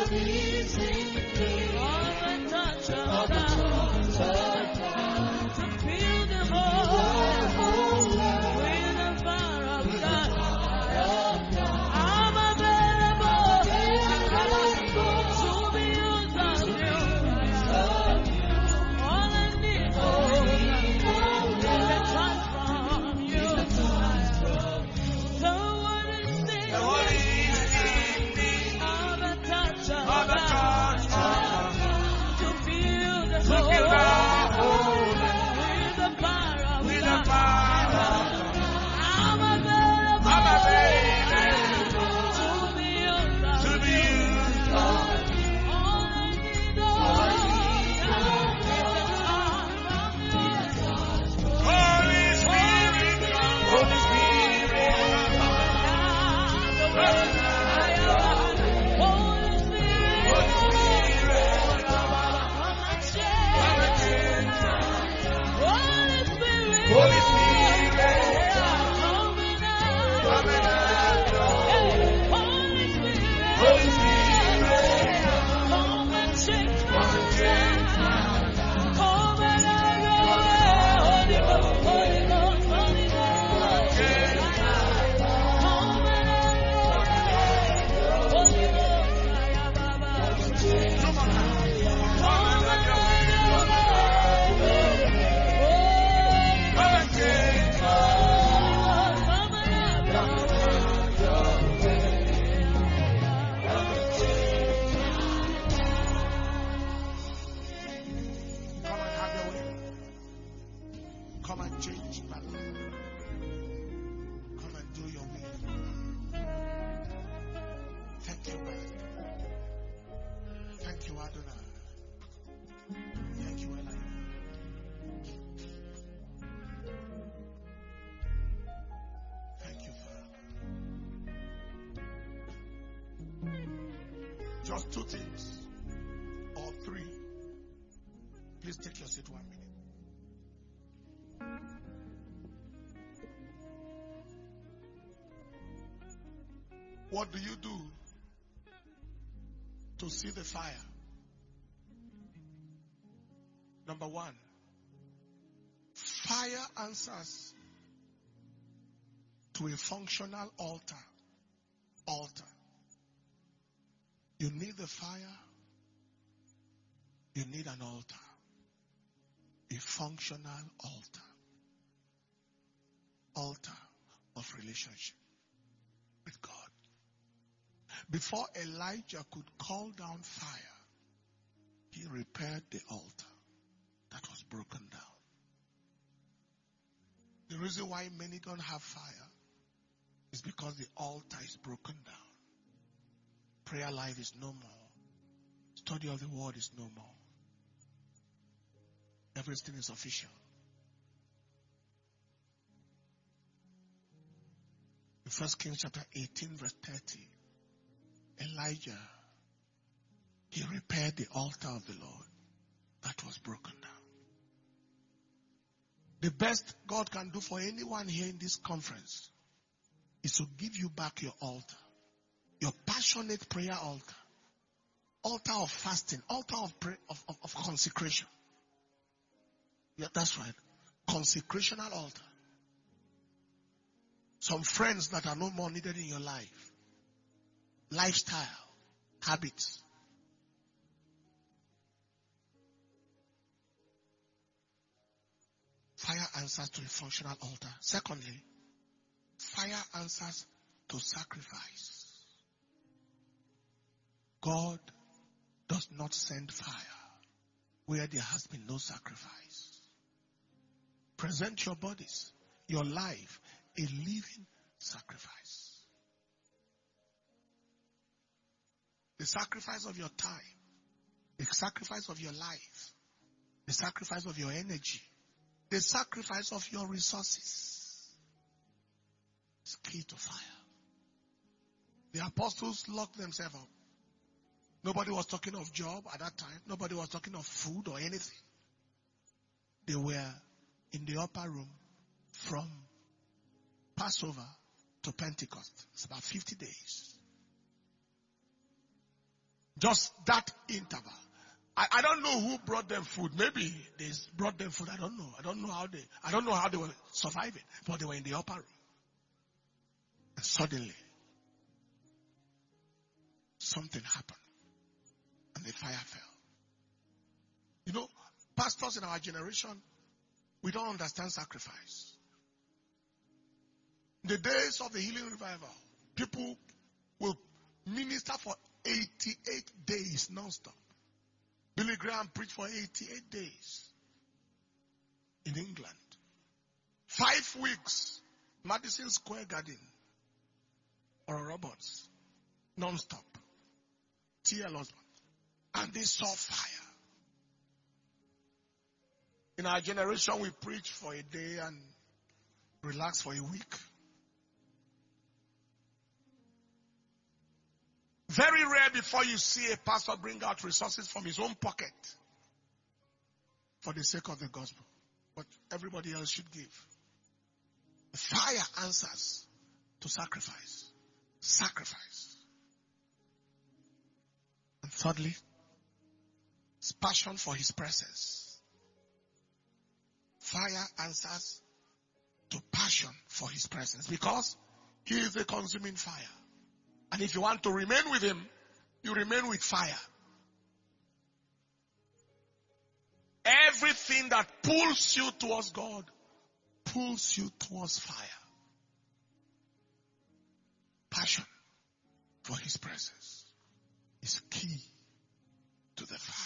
Just two things or three. Please take your seat one minute. What do you do to see the fire? Number one, fire answers to a functional altar. Altar. You need the fire. You need an altar. A functional altar. Altar of relationship with God. Before Elijah could call down fire, he repaired the altar that was broken down. The reason why many don't have fire is because the altar is broken down. Prayer life is no more. Study of the word is no more. Everything is official. In First Kings chapter eighteen verse thirty, Elijah, he repaired the altar of the Lord that was broken down. The best God can do for anyone here in this conference is to give you back your altar. Your passionate prayer altar. Altar of fasting. Altar of, pray, of, of, of consecration. Yeah, that's right. Consecrational altar. Some friends that are no more needed in your life. Lifestyle. Habits. Fire answers to a functional altar. Secondly, fire answers to sacrifice. God does not send fire where there has been no sacrifice. Present your bodies, your life, a living sacrifice. The sacrifice of your time, the sacrifice of your life, the sacrifice of your energy, the sacrifice of your resources is key to fire. The apostles locked themselves up. Nobody was talking of job at that time. Nobody was talking of food or anything. They were in the upper room from Passover to Pentecost. It's about fifty days. Just that interval. I, I don't know who brought them food. Maybe they brought them food. I don't know. I don't know how they, I don't know how they were surviving. But they were in the upper room. And suddenly, something happened. And the fire fell. You know, pastors in our generation, we don't understand sacrifice. In the days of the healing revival, people will minister for eighty-eight days non-stop. Billy Graham preached for eighty-eight days in England. Five weeks, Madison Square Garden, or Roberts, non-stop. T L Osborne. And they saw fire. In our generation, we preach for a day and relax for a week. Very rare before you see a pastor bring out resources from his own pocket for the sake of the gospel. But everybody else should give. The fire answers to sacrifice. Sacrifice. And thirdly, his passion for his presence. Fire answers to passion for his presence because he is a consuming fire. And if you want to remain with him, you remain with fire. Everything that pulls you towards God pulls you towards fire. Passion for his presence is key to the fire.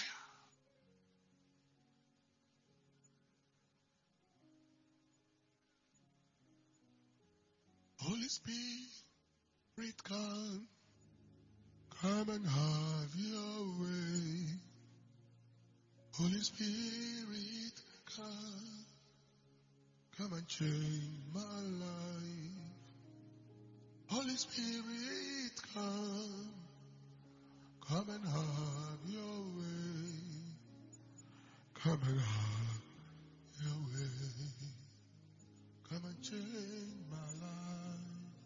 Holy Spirit, come, come and have your way. Holy Spirit, come, come and change my life. Holy Spirit, come, come and have your way. Come and have your way. Come and change my life.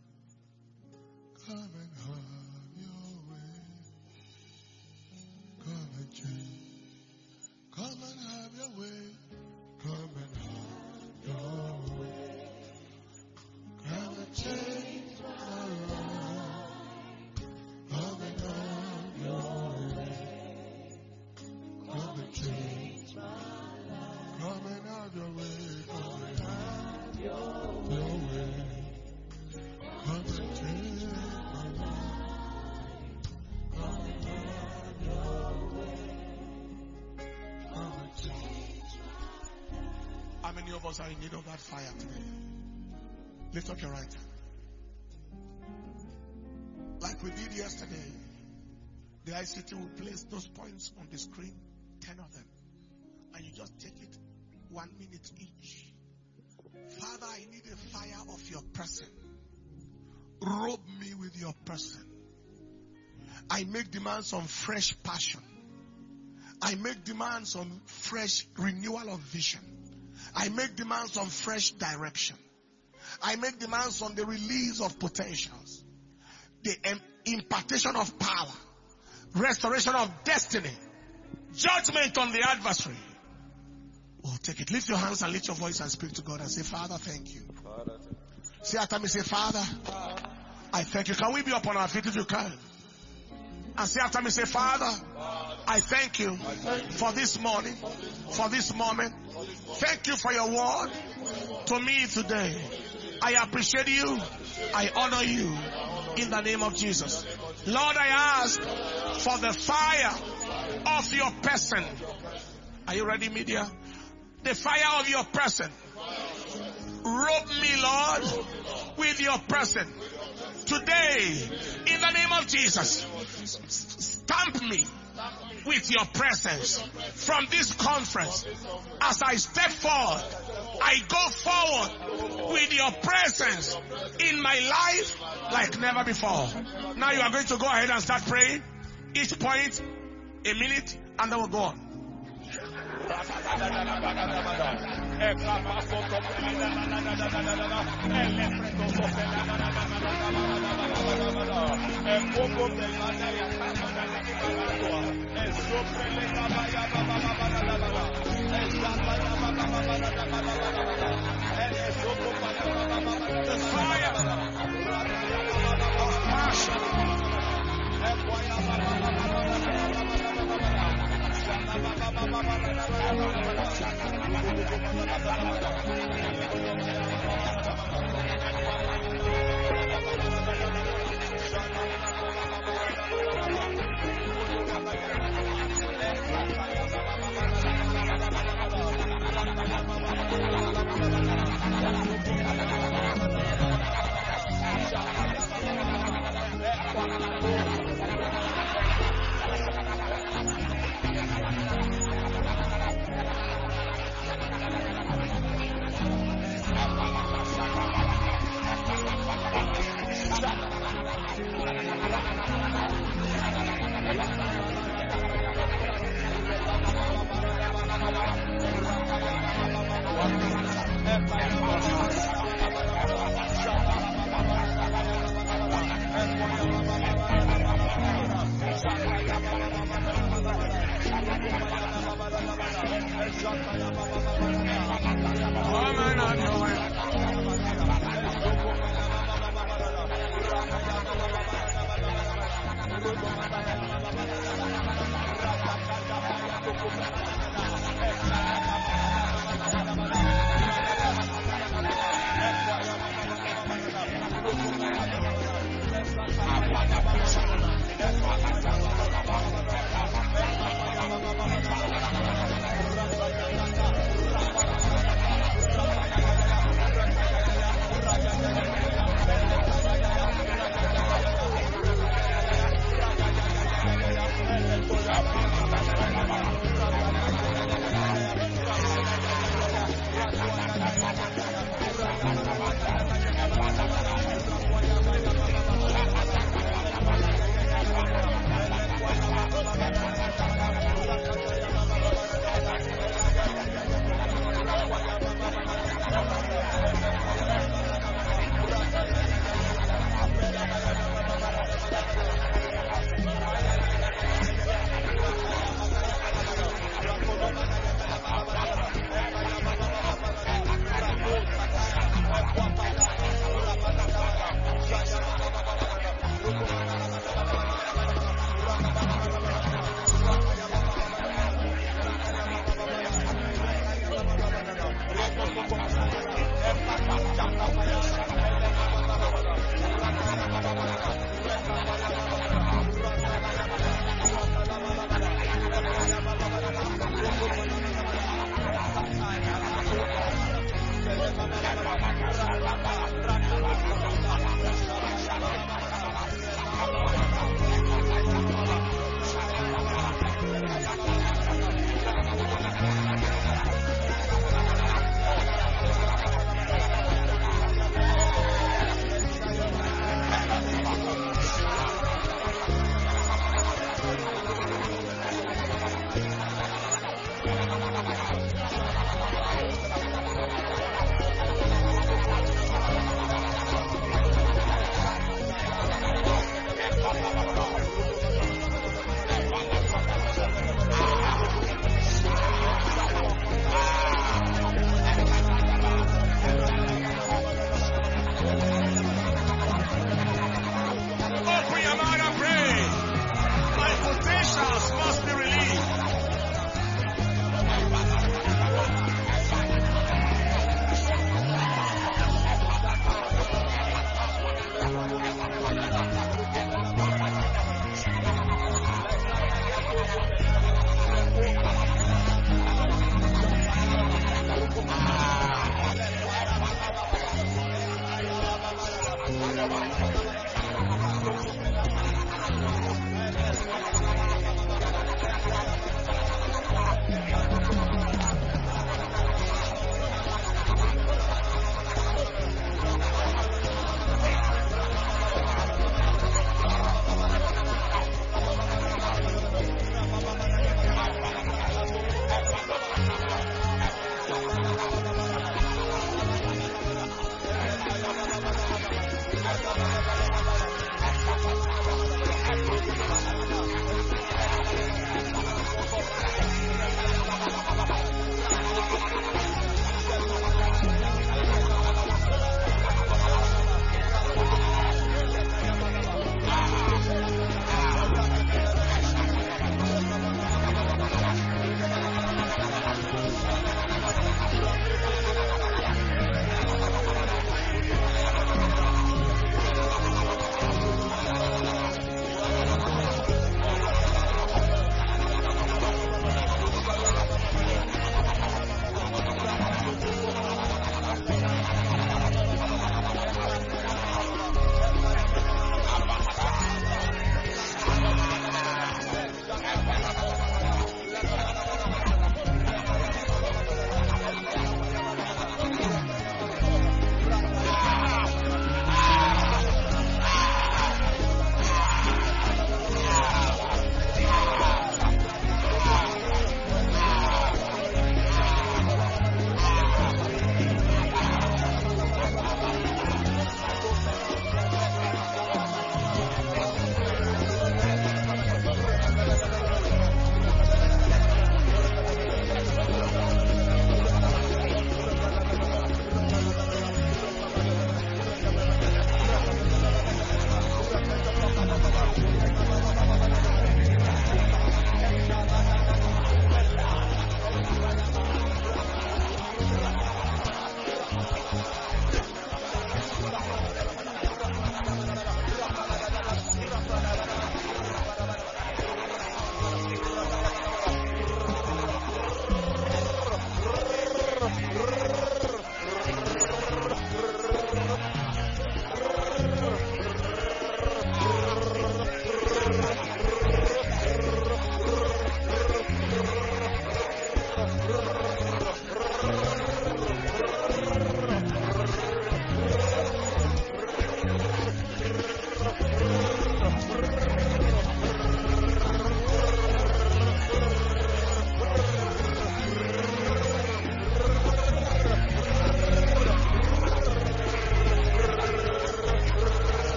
Come and have your way. Come and change. Come and have your way. Come and have your way. Come and change my life. Come and have your way. Come and change my life. Come and have your way. Come and have your way. Come and change my life. Come and have your way. Come and change my life. How many of us are in need of that fire today? Lift up your right hand. Like we did yesterday, the I C T will place those points on the screen, ten of them. And you just take it one minute each. Father, I need a fire of your presence. Robe me with your presence. I make demands on fresh passion. I make demands on fresh renewal of vision. I make demands on fresh direction. I make demands on the release of potentials. The um, impartation of power. Restoration of destiny. Judgment on the adversary. Oh, take it. Lift your hands and lift your voice and speak to God and say, Father, thank you. Father, thank you. Say after me, say, Father, Father, I thank you. Can we be up on our feet if you can? And say after me, say, Father, Father I thank you, I thank you for this morning, for this moment. Thank you for your word to me today. I appreciate you. I honor you in the name of Jesus. Lord, I ask for the fire of your person. Are you ready, media? The fire of your person. Robe me, Lord, with your presence. Today, in the name of Jesus, stamp me with your presence from this conference. As I step forward, I go forward with your presence in my life like never before. Now you are going to go ahead and start praying. Each point, a minute, and then we'll go on.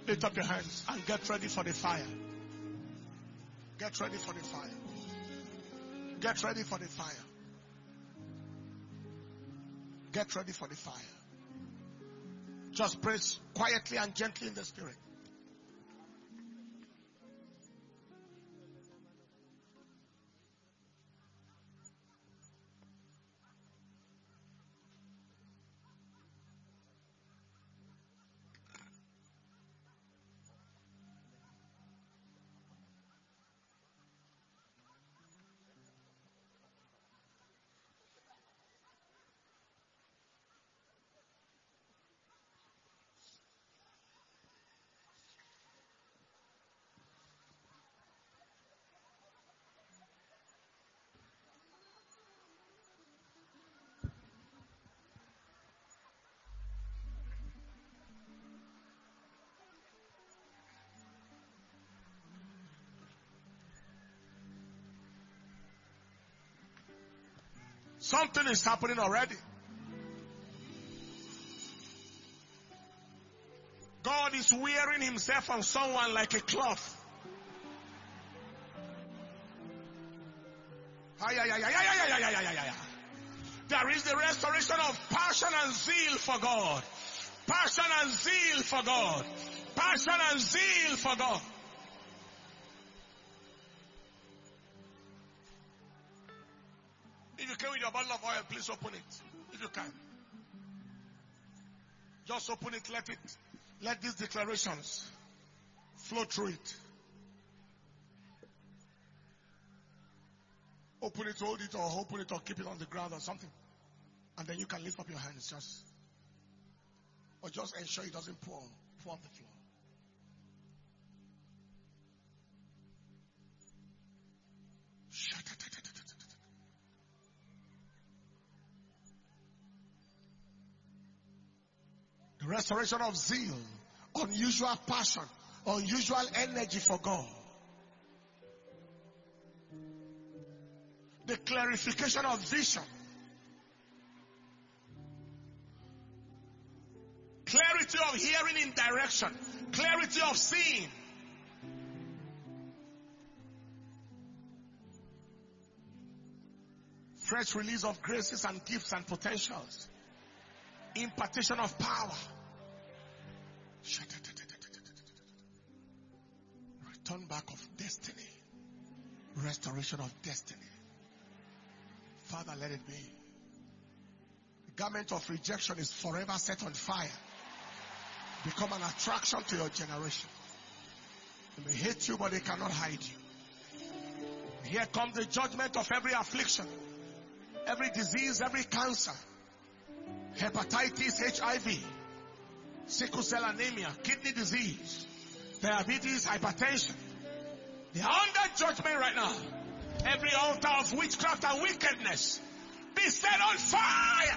Lift up your hands and get ready for the fire. Get ready for the fire. Get ready for the fire. Get ready for the fire. Just praise quietly and gently in the spirit. Something is happening already. God is wearing himself on someone like a cloth. There is the restoration of passion and zeal for God. Passion and zeal for God. Passion and zeal for God. If you came with your bottle of oil, please open it. If you can. Just open it, let it, let these declarations flow through it. Open it, hold it, or open it, or keep it on the ground or something. And then you can lift up your hands, just, or just ensure it doesn't pour, pour on the floor. The restoration of zeal, unusual passion, unusual energy for God. The clarification of vision. Clarity of hearing in direction. Clarity of seeing. Fresh release of graces and gifts and potentials. Impartation of power. Return back of destiny. Restoration of destiny. Father, let it be. The garment of rejection is forever set on fire. Become an attraction to your generation. They may hate you, but they cannot hide you. Here comes the judgment of every affliction, every disease, every cancer, hepatitis, H I V, sickle cell anemia, kidney disease, diabetes, hypertension. They are under judgment right now. Every altar of witchcraft and wickedness be set on fire.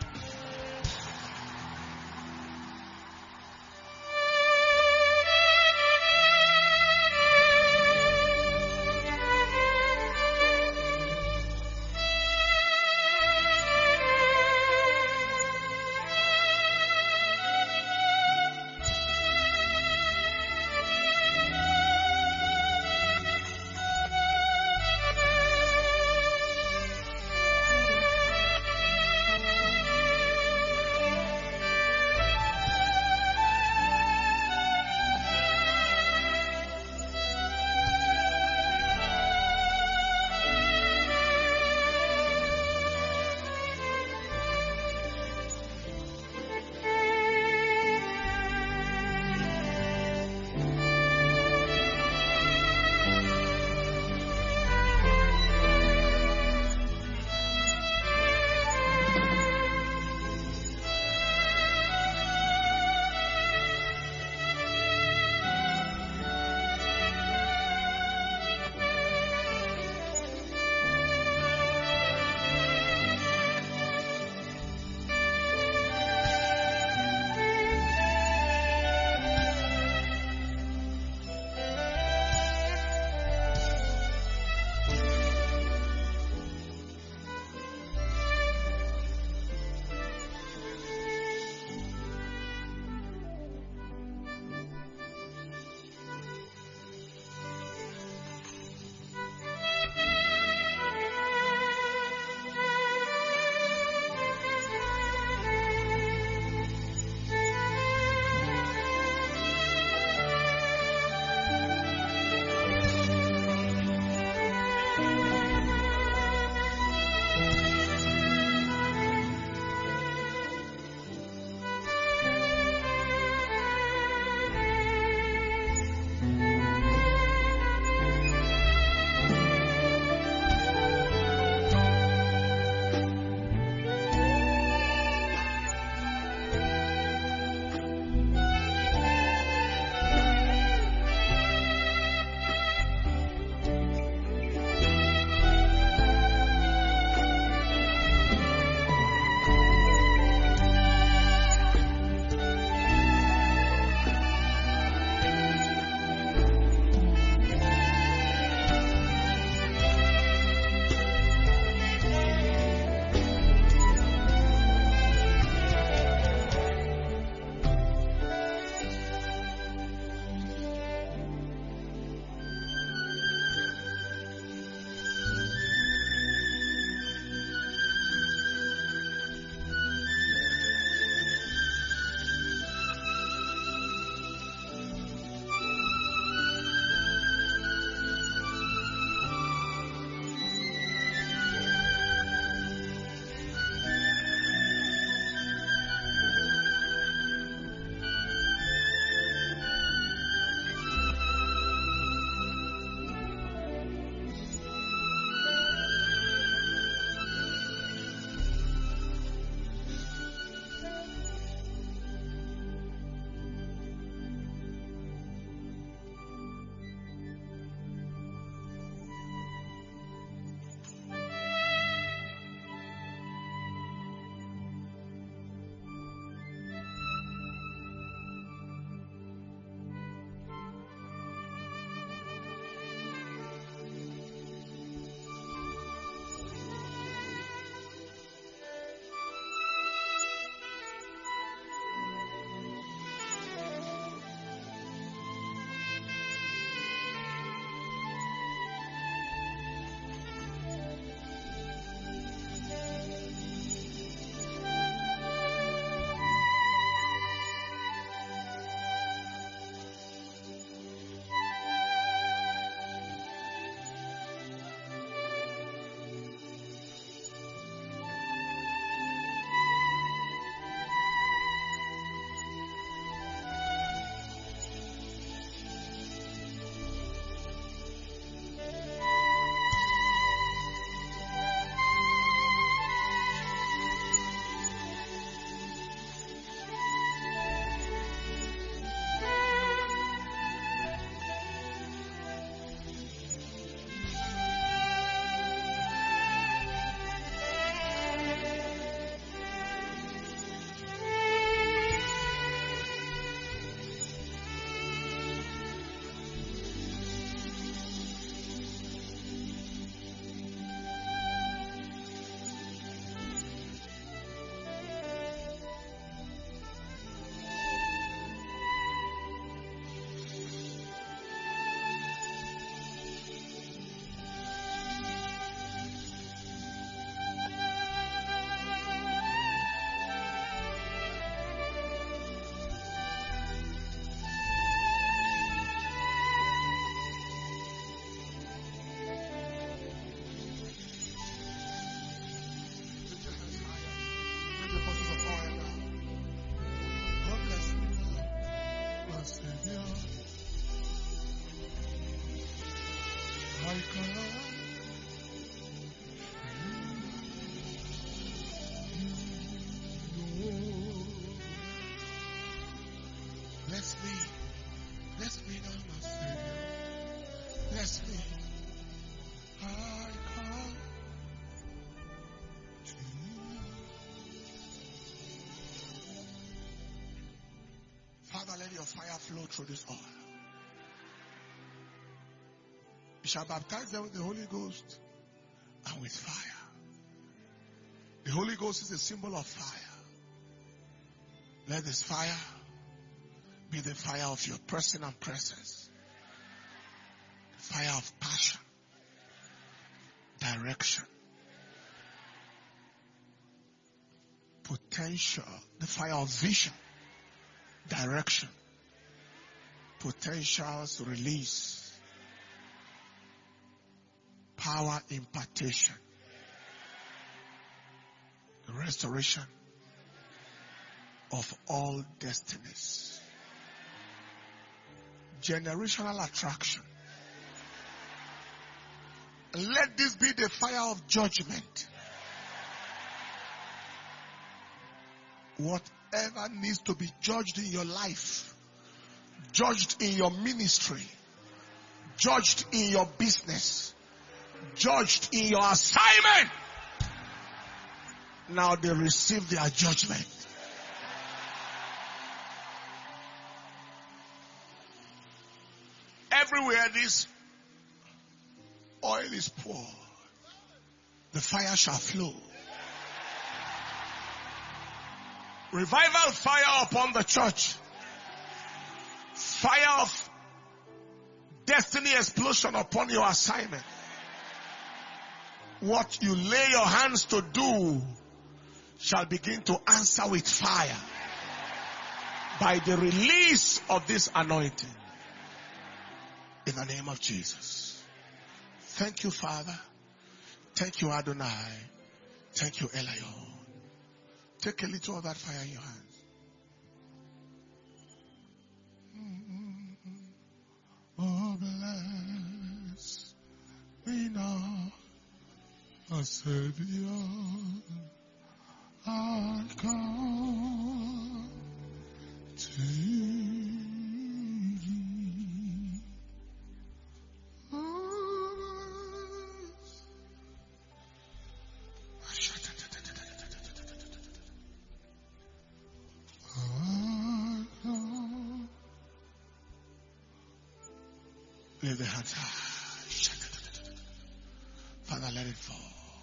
Bless me. Bless me, now, my Savior. Bless me. I come to you. Father, let your fire flow through this oil. You shall baptize them with the Holy Ghost and with fire. The Holy Ghost is a symbol of fire. Let this fire be the fire of your person and presence. The fire of passion, direction, potential, the fire of vision, direction, potentials release, power impartation, the restoration of all destinies, generational attraction. Let this be the fire of judgment. Whatever needs to be judged in your life, judged in your ministry, judged in your business, judged in your assignment, now they receive their judgment. Everywhere this oil is poured, the fire shall flow. Revival fire upon the church. Fire of destiny explosion upon your assignment. What you lay your hands to do shall begin to answer with fire by the release of this anointing. In the name of Jesus. Thank you, Father. Thank you, Adonai. Thank you, Elion. Take a little of that fire in your hands. Oh, bless me now, a Savior. I come to you. Leave the hands high. Father, let it fall.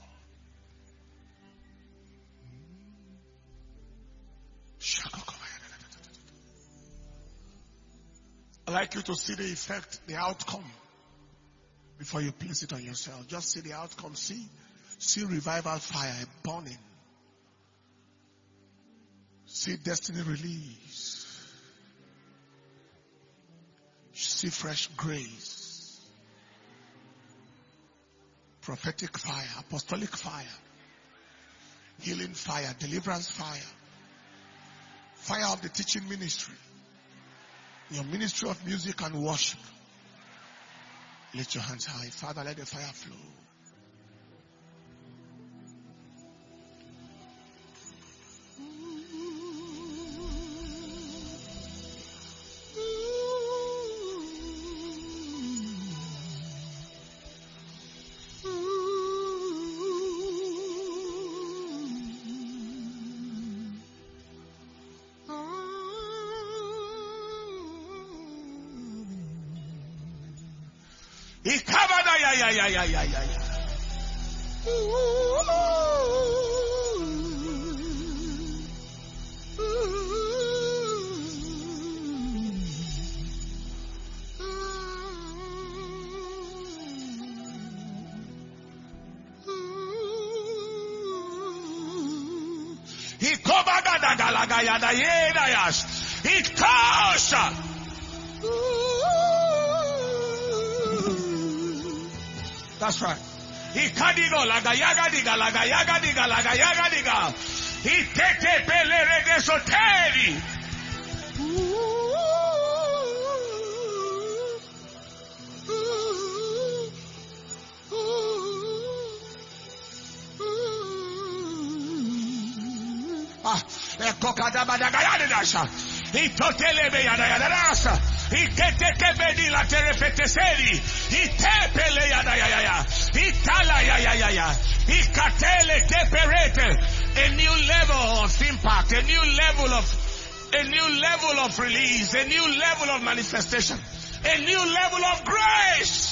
I'd like you to see the effect, the outcome, before you place it on yourself. Just see the outcome. See, see revival fire burning. See destiny release. See fresh grace. Prophetic fire, apostolic fire, healing fire, deliverance fire, fire of the teaching ministry, your ministry of music and worship. Lift your hands high. Father, let the fire flow. Yeah, yeah, yeah, yeah, yeah, yeah. He covered the galagayada yedayash. He kosha. That's right. He kadigo lagayaga diga lagayaga diga lagayaga diga. He tete pele regesoteri. Ekokadabadagayadadasha. Itotelebeyadayadadasa. Iketekebedila terefeteseri. Itepeleyadayaya. Italayayaya. Ikatele keperete. A new level of impact, a new level of a new level of release, a new level of manifestation, a new level of grace.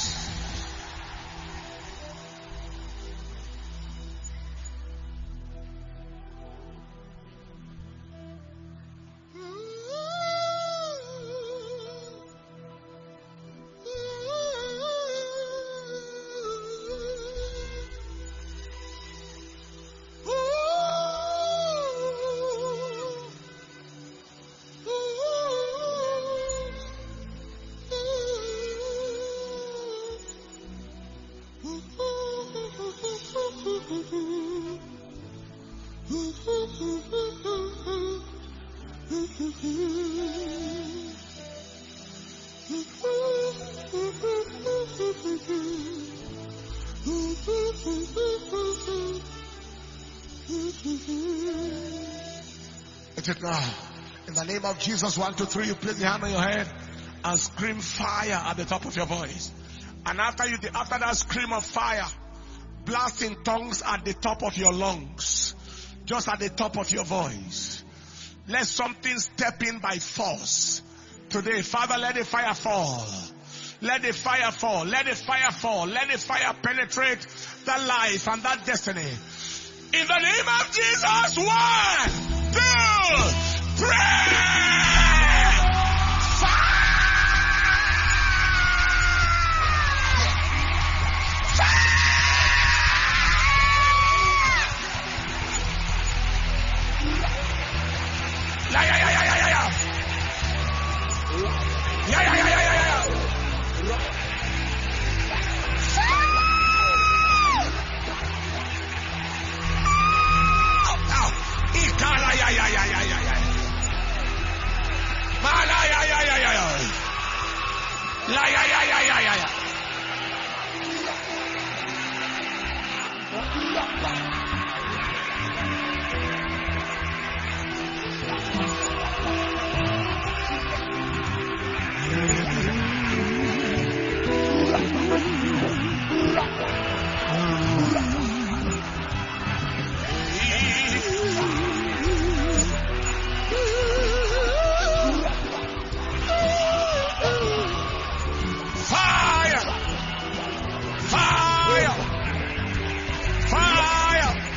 It's it now. In the name of Jesus, one, two, three, you place your hand on your head and scream fire at the top of your voice. And after you, after that scream of fire, blast in tongues at the top of your lungs, just at the top of your voice. Let something step in by force. Today, Father, let the fire fall. Let the fire fall. Let the fire fall. Let the fire penetrate that life and that destiny. In the name of Jesus, one, two, three. Yeah, yeah, yeah, yeah, yeah, yeah. Yeah, yeah, yeah, yeah, yeah, yeah. Ikala, yeah, yeah, yeah, yeah, yeah, yeah. Mala, yeah, yeah, yeah, yeah, yeah. La, yeah, yeah, yeah, yeah, yeah, yeah. Fire! Fire! Fire!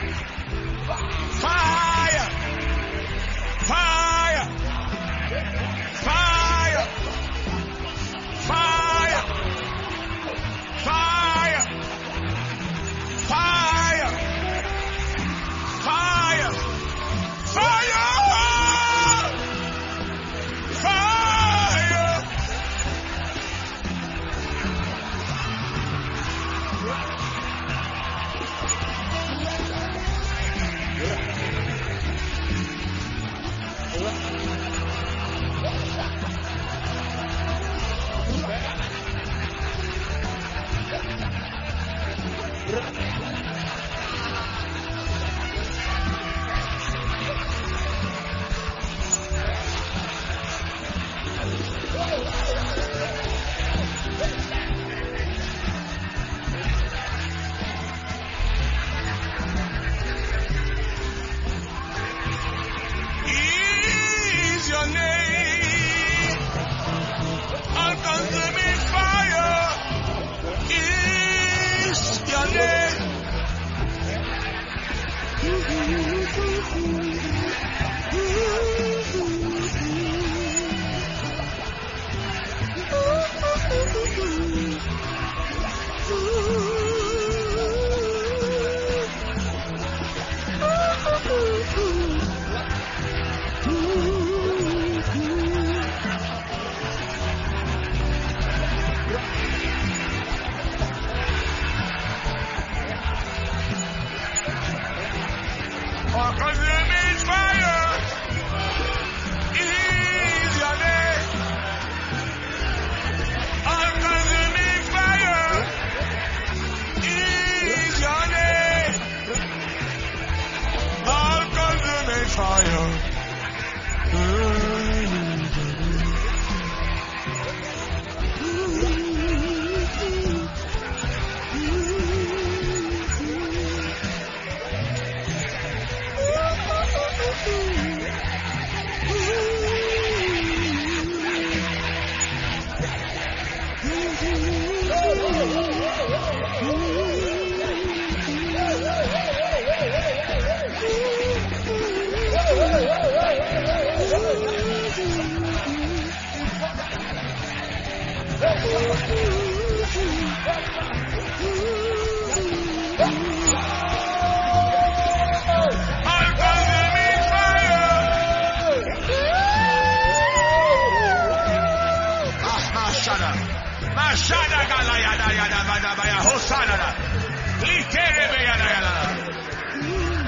Mashada gala yada yada bada baya hosana da. Litere be yada yada.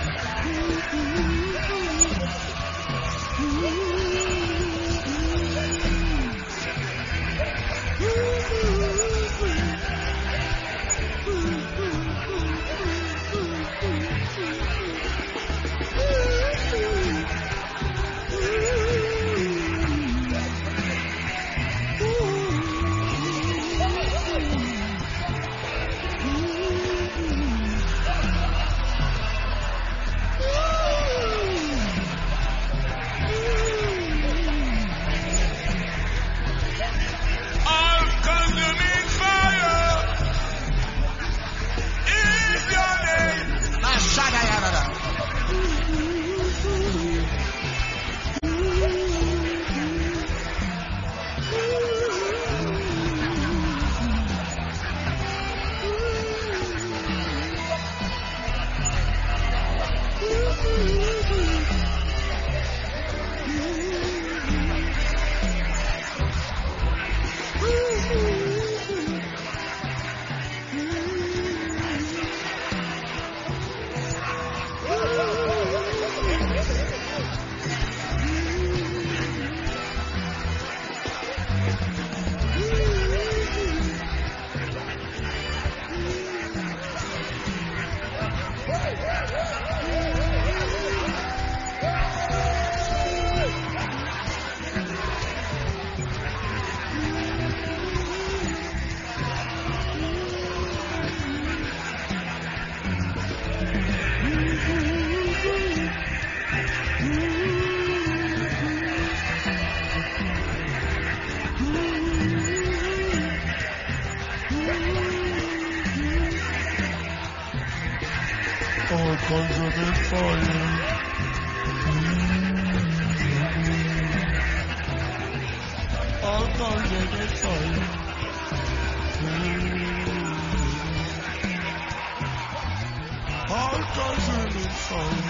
All consuming fire. All consuming fire. All consuming fire.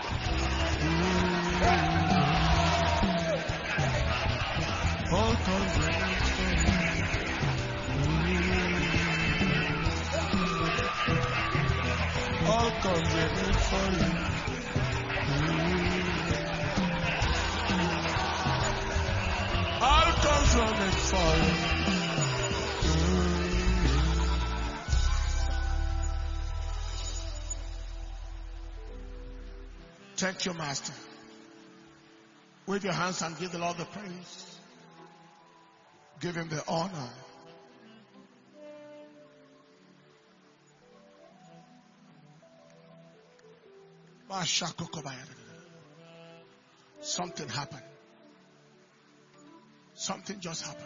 All consuming all consuming fire. All consuming fire. Thank you, Master. Wave your hands and give the Lord the praise. Give him the honor. Something happened. Something just happened.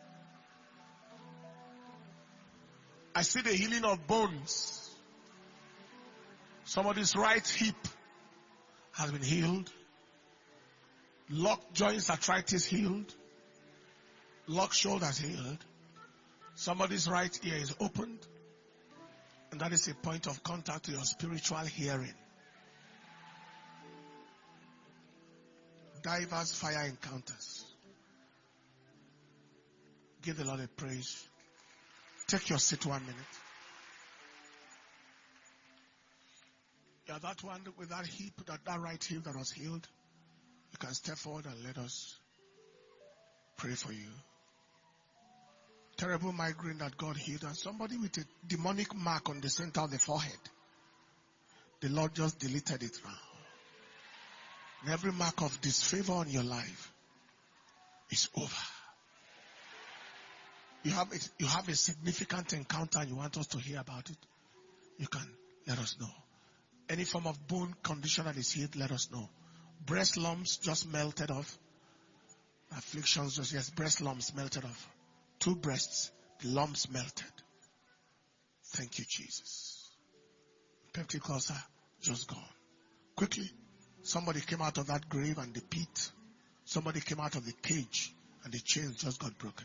I see the healing of bones. Somebody's right hip has been healed. Locked joints arthritis healed. Locked shoulders healed. Somebody's right ear is opened. And that is a point of contact to your spiritual hearing. Diverse fire encounters. Give the Lord a praise. Take your seat one minute. Yeah, that one with that hip, that, that right hip that was healed. You can step forward and let us pray for you. Terrible migraine that God healed, and somebody with a demonic mark on the center of the forehead. The Lord just deleted it now. And every mark of disfavor on your life is over. You have a, you have a significant encounter and you want us to hear about it, you can let us know. Any form of bone condition that is healed, let us know. Breast lumps just melted off. Afflictions just, yes, breast lumps melted off. Two breasts The lumps melted. Thank you, Jesus. Pentecostal just gone. Quickly, somebody came out of that grave and the pit. Somebody came out of the cage and the chains just got broken.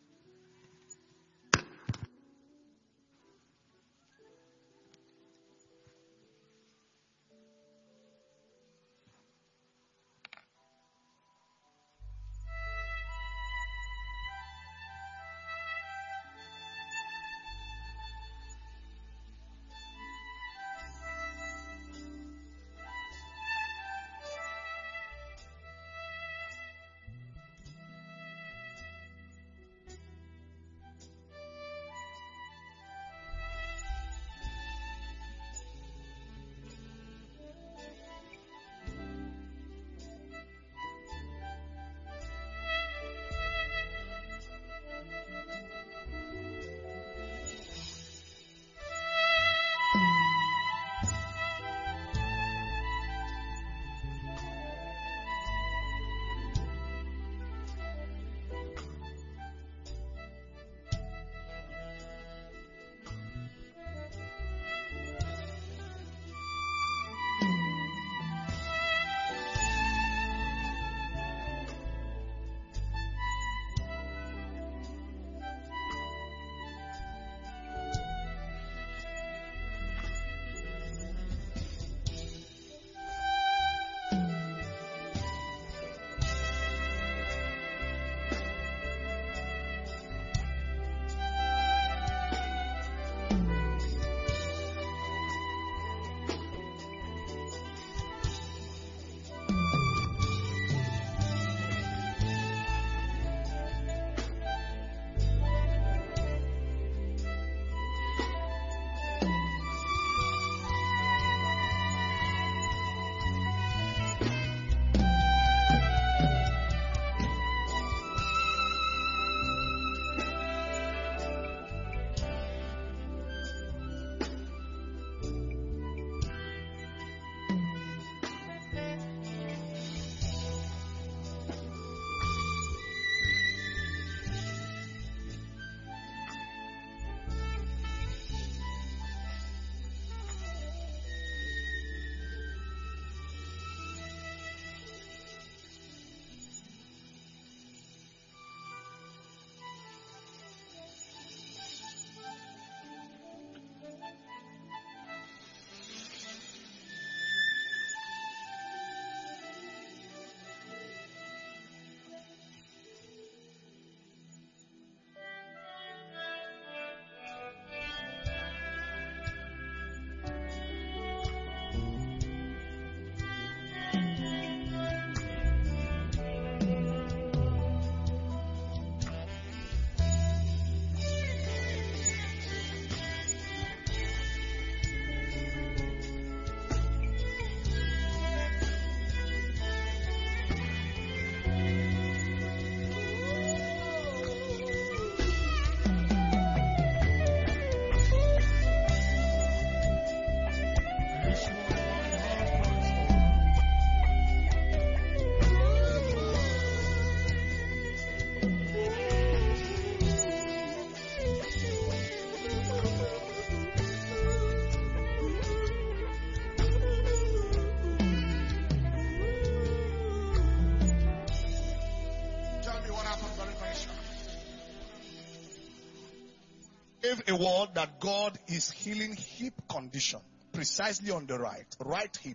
gave a word that God is healing hip condition, precisely on the right, right hip.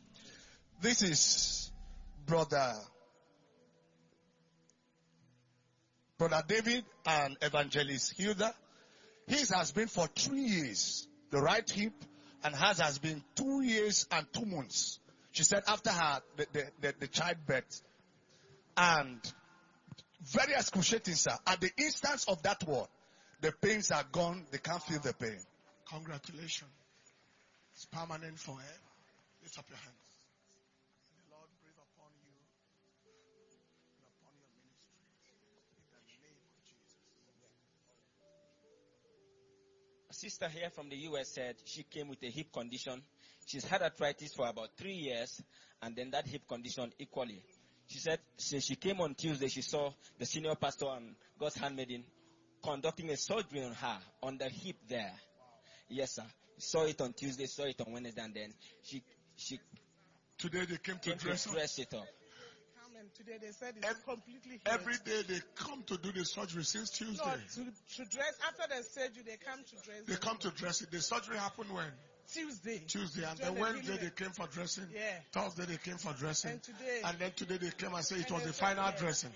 This is brother, brother David and evangelist Hilda. His has been for three years, the right hip, and hers has been two years and two months. She said after her, the, the, the, the childbirth. And very excruciating, sir. At the instance of that word, the pains are gone. They can't feel the pain. Congratulations. It's permanent for her. Lift up your hands. The Lord breathe upon you and upon your ministry. In the name of Jesus. A sister here from the U S said she came with a hip condition. She's had arthritis for about three years, and then that hip condition equally. She said since she came on Tuesday, she saw the senior pastor and God's handmaiden conducting a surgery on her, on the hip there. Yes, sir. Saw it on Tuesday, saw it on Wednesday, and then she she Today they came to came dress to up. dress it up. Come and today they said it's Ev- completely healed. Every day they come to do the surgery since Tuesday. No, to, to dress, after the surgery, they come to dress. They the come to woman. dress it. The surgery happened when? Tuesday. Tuesday. And During then the Wednesday healing. they came for dressing. Yeah. Thursday they came for dressing. And today. And then today they came and said it And was they the said final yes. dressing.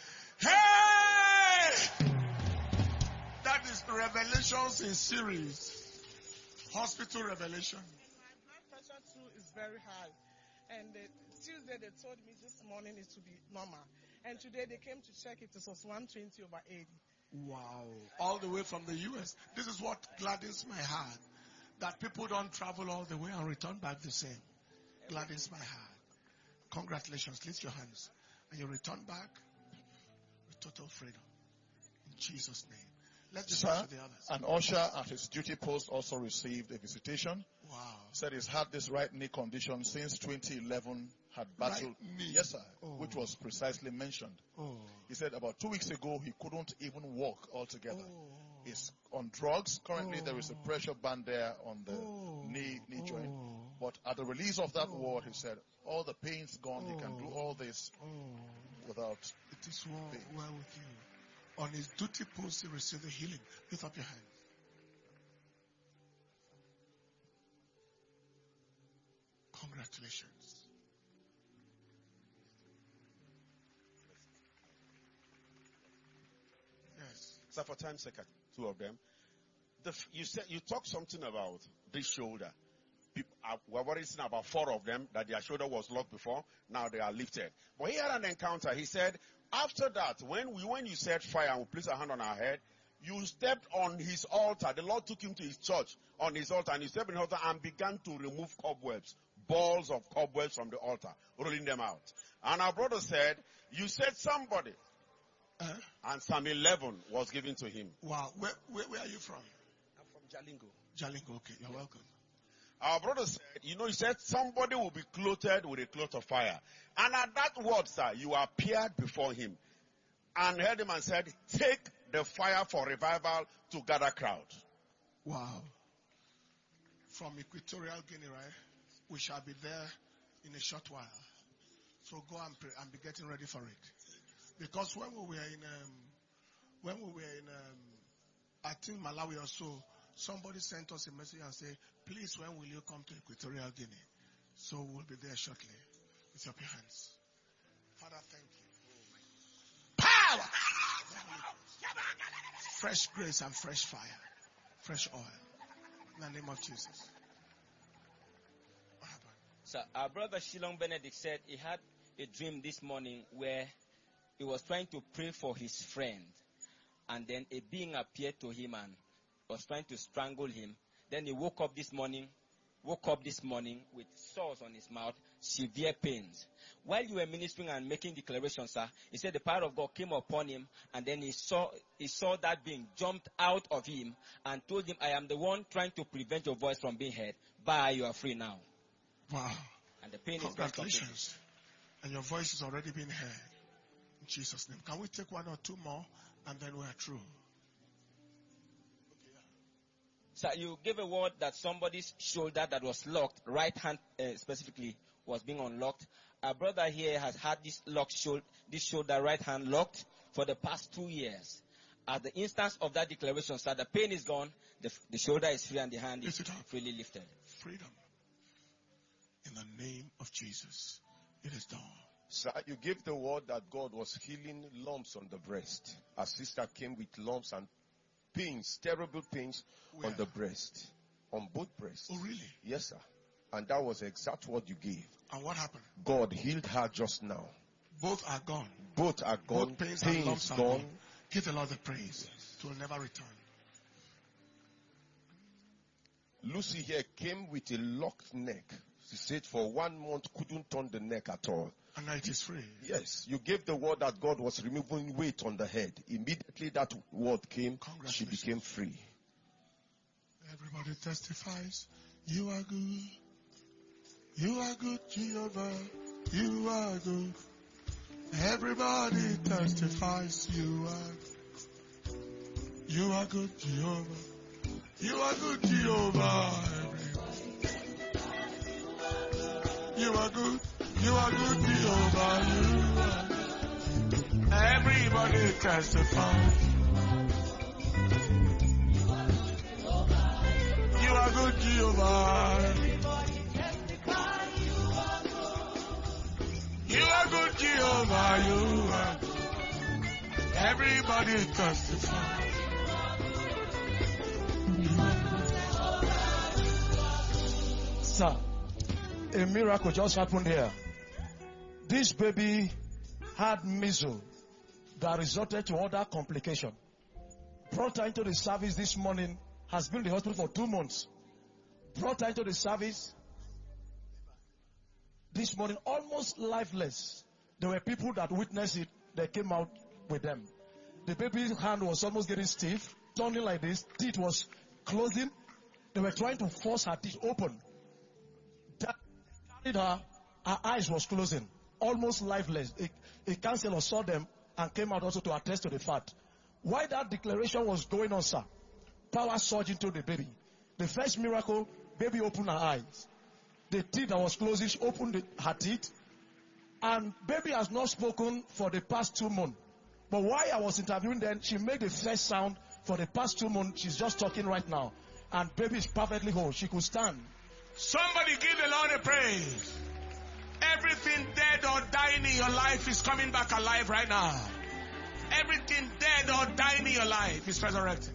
Hey! That is Revelations in series. Hospital revelation. My blood pressure too is very high. And the, Tuesday they told me this morning it to be normal. And today they came to check it. It was one twenty over eighty. Wow. All the way from the U S. This is what gladdens my heart. That people don't travel all the way and return back the same. Gladdens my heart. Congratulations. Lift your hands. And you return back with total freedom. In Jesus' name. Let's just Sir, talk to the others. an usher at his duty post also received a visitation. Wow. Said he's had this right knee condition since twenty eleven, had battled. Right knee? Yes, sir. Oh. Which was precisely mentioned. Oh. He said about two weeks ago he couldn't even walk altogether. Oh. He's on drugs. Currently Oh. there is a pressure band there on the Oh. knee knee joint. Oh. But at the release of that Oh. word, he said all the pain's gone. He can do Oh. all this Oh. without. It is well, well with you. On his duty post, he received the healing. Lift up your hand. Congratulations. Yes. So for time's sake, two of them. The, f- you said you talked something about this shoulder. People are, we're worried about four of them that their shoulder was locked before. Now they are lifted. But he had an encounter. He said after that, when we when you said fire and we placed a hand on our head, you stepped on his altar. The Lord took him to his church on his altar, and he stepped in the altar and began to remove cobwebs, balls of cobwebs from the altar, rolling them out. And our brother said, "You said somebody." Uh, And Psalm eleven was given to him. wow. Where, where, where are you from? I'm from Jalingo. Jalingo. Okay. You're welcome. Our brother said, you know, he said somebody will be clothed with a cloth of fire. And at that word, sir, you appeared before him and heard him and said, take the fire for revival to gather crowd. Wow. From Equatorial Guinea, right? We shall be there in a short while. So go and pray and be getting ready for it. Because when we were in, um, when we were in, um, I think Malawi or so, somebody sent us a message and said, please, when will you come to Equatorial Guinea? So we'll be there shortly. Lift up your hands. Father, thank you. Power! Fresh grace and fresh fire. Fresh oil. In the name of Jesus. What happened? So our brother Shilong Benedict said he had a dream this morning where he was trying to pray for his friend. And then a being appeared to him and was trying to strangle him. Then he woke up this morning, woke up this morning with sores on his mouth, severe pains. While you were ministering and making declarations, sir, he said the power of God came upon him, and then he saw he saw that being jumped out of him and told him, I am the one trying to prevent your voice from being heard. Bye, you are free now. Wow. And the pain is gone completely. Congratulations. And your voice has already been heard. In Jesus' name. Can we take one or two more and then we are through? So you gave a word that somebody's shoulder that was locked, right hand uh, specifically, was being unlocked. Our brother here has had this locked shoulder, this shoulder right hand locked for the past two years. At the instance of that declaration, sir, the pain is gone, the, the shoulder is free, and the hand is Lift it up. freely lifted. Freedom. In the name of Jesus. It is done. Sir, you gave the word that God was healing lumps on the breast. A sister came with lumps and pains, terrible pains Where? on the breast. On both breasts. Oh, really? Yes, sir. And that was exact what you gave. And what happened? God healed her just now. Both are gone. Both are gone. Both pains, pains and lumps are gone. gone. Give the Lord the praise. It will never return. Lucy here came with a locked neck. She said for one month couldn't turn the neck at all. And now it is free. Yes, you gave the word that God was removing weight on the head. Immediately that word came, she Congratulations. became free. Everybody testifies. You are good. You are good, Jehovah. You are good. Everybody testifies. You are. You are good, Jehovah. You are good, Jehovah. You are good. You are good, Jehovah. You are good. Everybody testify. You are good, Jehovah. You are good, Jehovah. You are good. Everybody testify. Sir, a miracle just happened here. This baby had measles that resulted to other complication. Brought her into the service this morning, has been in the hospital for two months. Brought her into the service this morning, almost lifeless. There were people that witnessed it, they came out with them. The baby's hand was almost getting stiff, turning like this, teeth was closing. They were trying to force her teeth open. That carried her, her eyes was closing, almost lifeless. A, a counselor saw them and came out also to attest to the fact. While that declaration was going on, sir, power surged into the baby. The first miracle, baby opened her eyes. The teeth that was closing, she opened the, her teeth. And baby has not spoken for the past two months. But while I was interviewing them, she made the first sound for the past two months. She's just talking right now. And baby is perfectly whole. She could stand. Somebody give the Lord a praise. Everything dead or dying in your life is coming back alive right now. Everything dead or dying in your life is resurrected.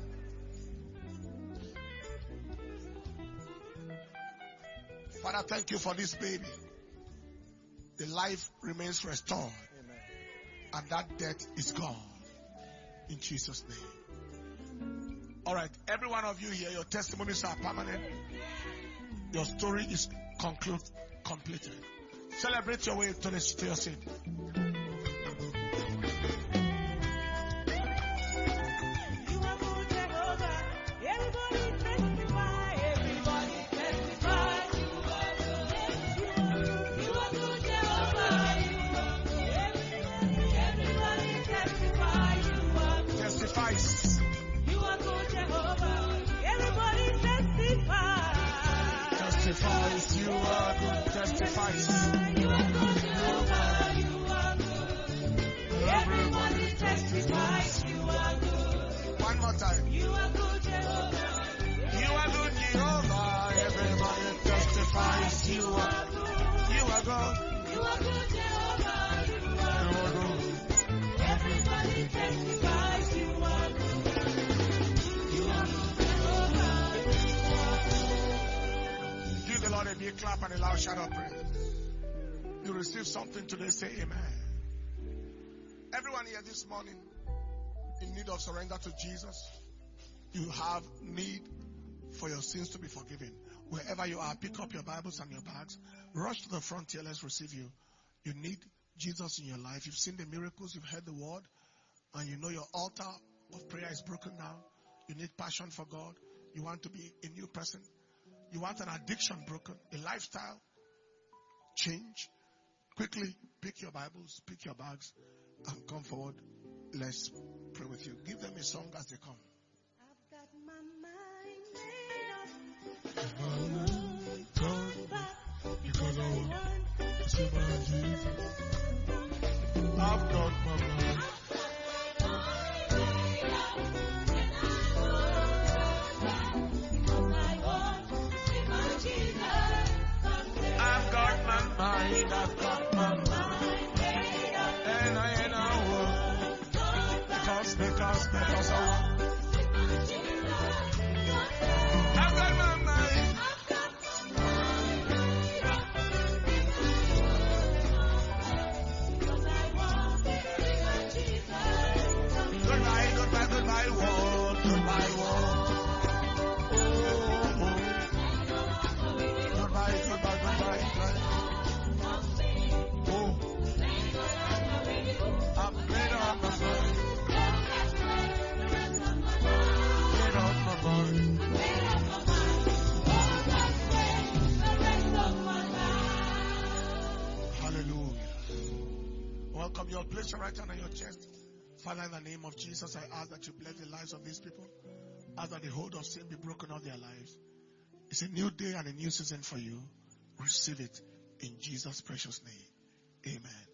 Father, thank you for this baby. The life remains restored. Amen. And that death is gone. In Jesus' name. All right, every one of you here, your testimonies are permanent. Your story is conclude, completed. Celebrate your way to, the, to your seat. Testifies, you are good, testifies. You are good, Jehovah, you are good. Everybody testifies, you are good. One more time. You are good, Jehovah. You are good, Jehovah. Everybody testifies, you are good. You are good. You are good, Jehovah, you are good. Everybody testifies, you are good. You are good, Jehovah, you are good. Give the Lord a big clap and a loud shout of praise. You receive something today, say amen. Everyone here this morning in need of surrender to Jesus, you have need for your sins to be forgiven. Wherever you are, pick up your Bibles and your bags. Rush to the front here, let's receive you. You need Jesus in your life. You've seen the miracles, you've heard the word, and you know your altar of prayer is broken now. You need passion for God. You want to be a new person. You want an addiction broken, a lifestyle change. Quickly pick your Bibles, pick your bags, and come forward. Let's pray with you. Give them a song as they come. I've got my mind made up. Because I want to see my Jesus. I've got my mind. I've got my mind, I've got my mind made up. And I and I will. Because, because, because I want. I've got my mind. Goodbye, goodbye, goodbye, world, goodbye, world. Oh, oh. Goodbye, goodbye, goodbye, goodbye. Oh. I've made up my mind. Made up my mind. Hallelujah. Welcome. Your place your right hand on your chest. Father, in the name of Jesus, I ask that you bless the lives of these people. Ask that the hold of sin be broken off their lives. It's a new day and a new season for you. Receive it in Jesus' precious name. Amen.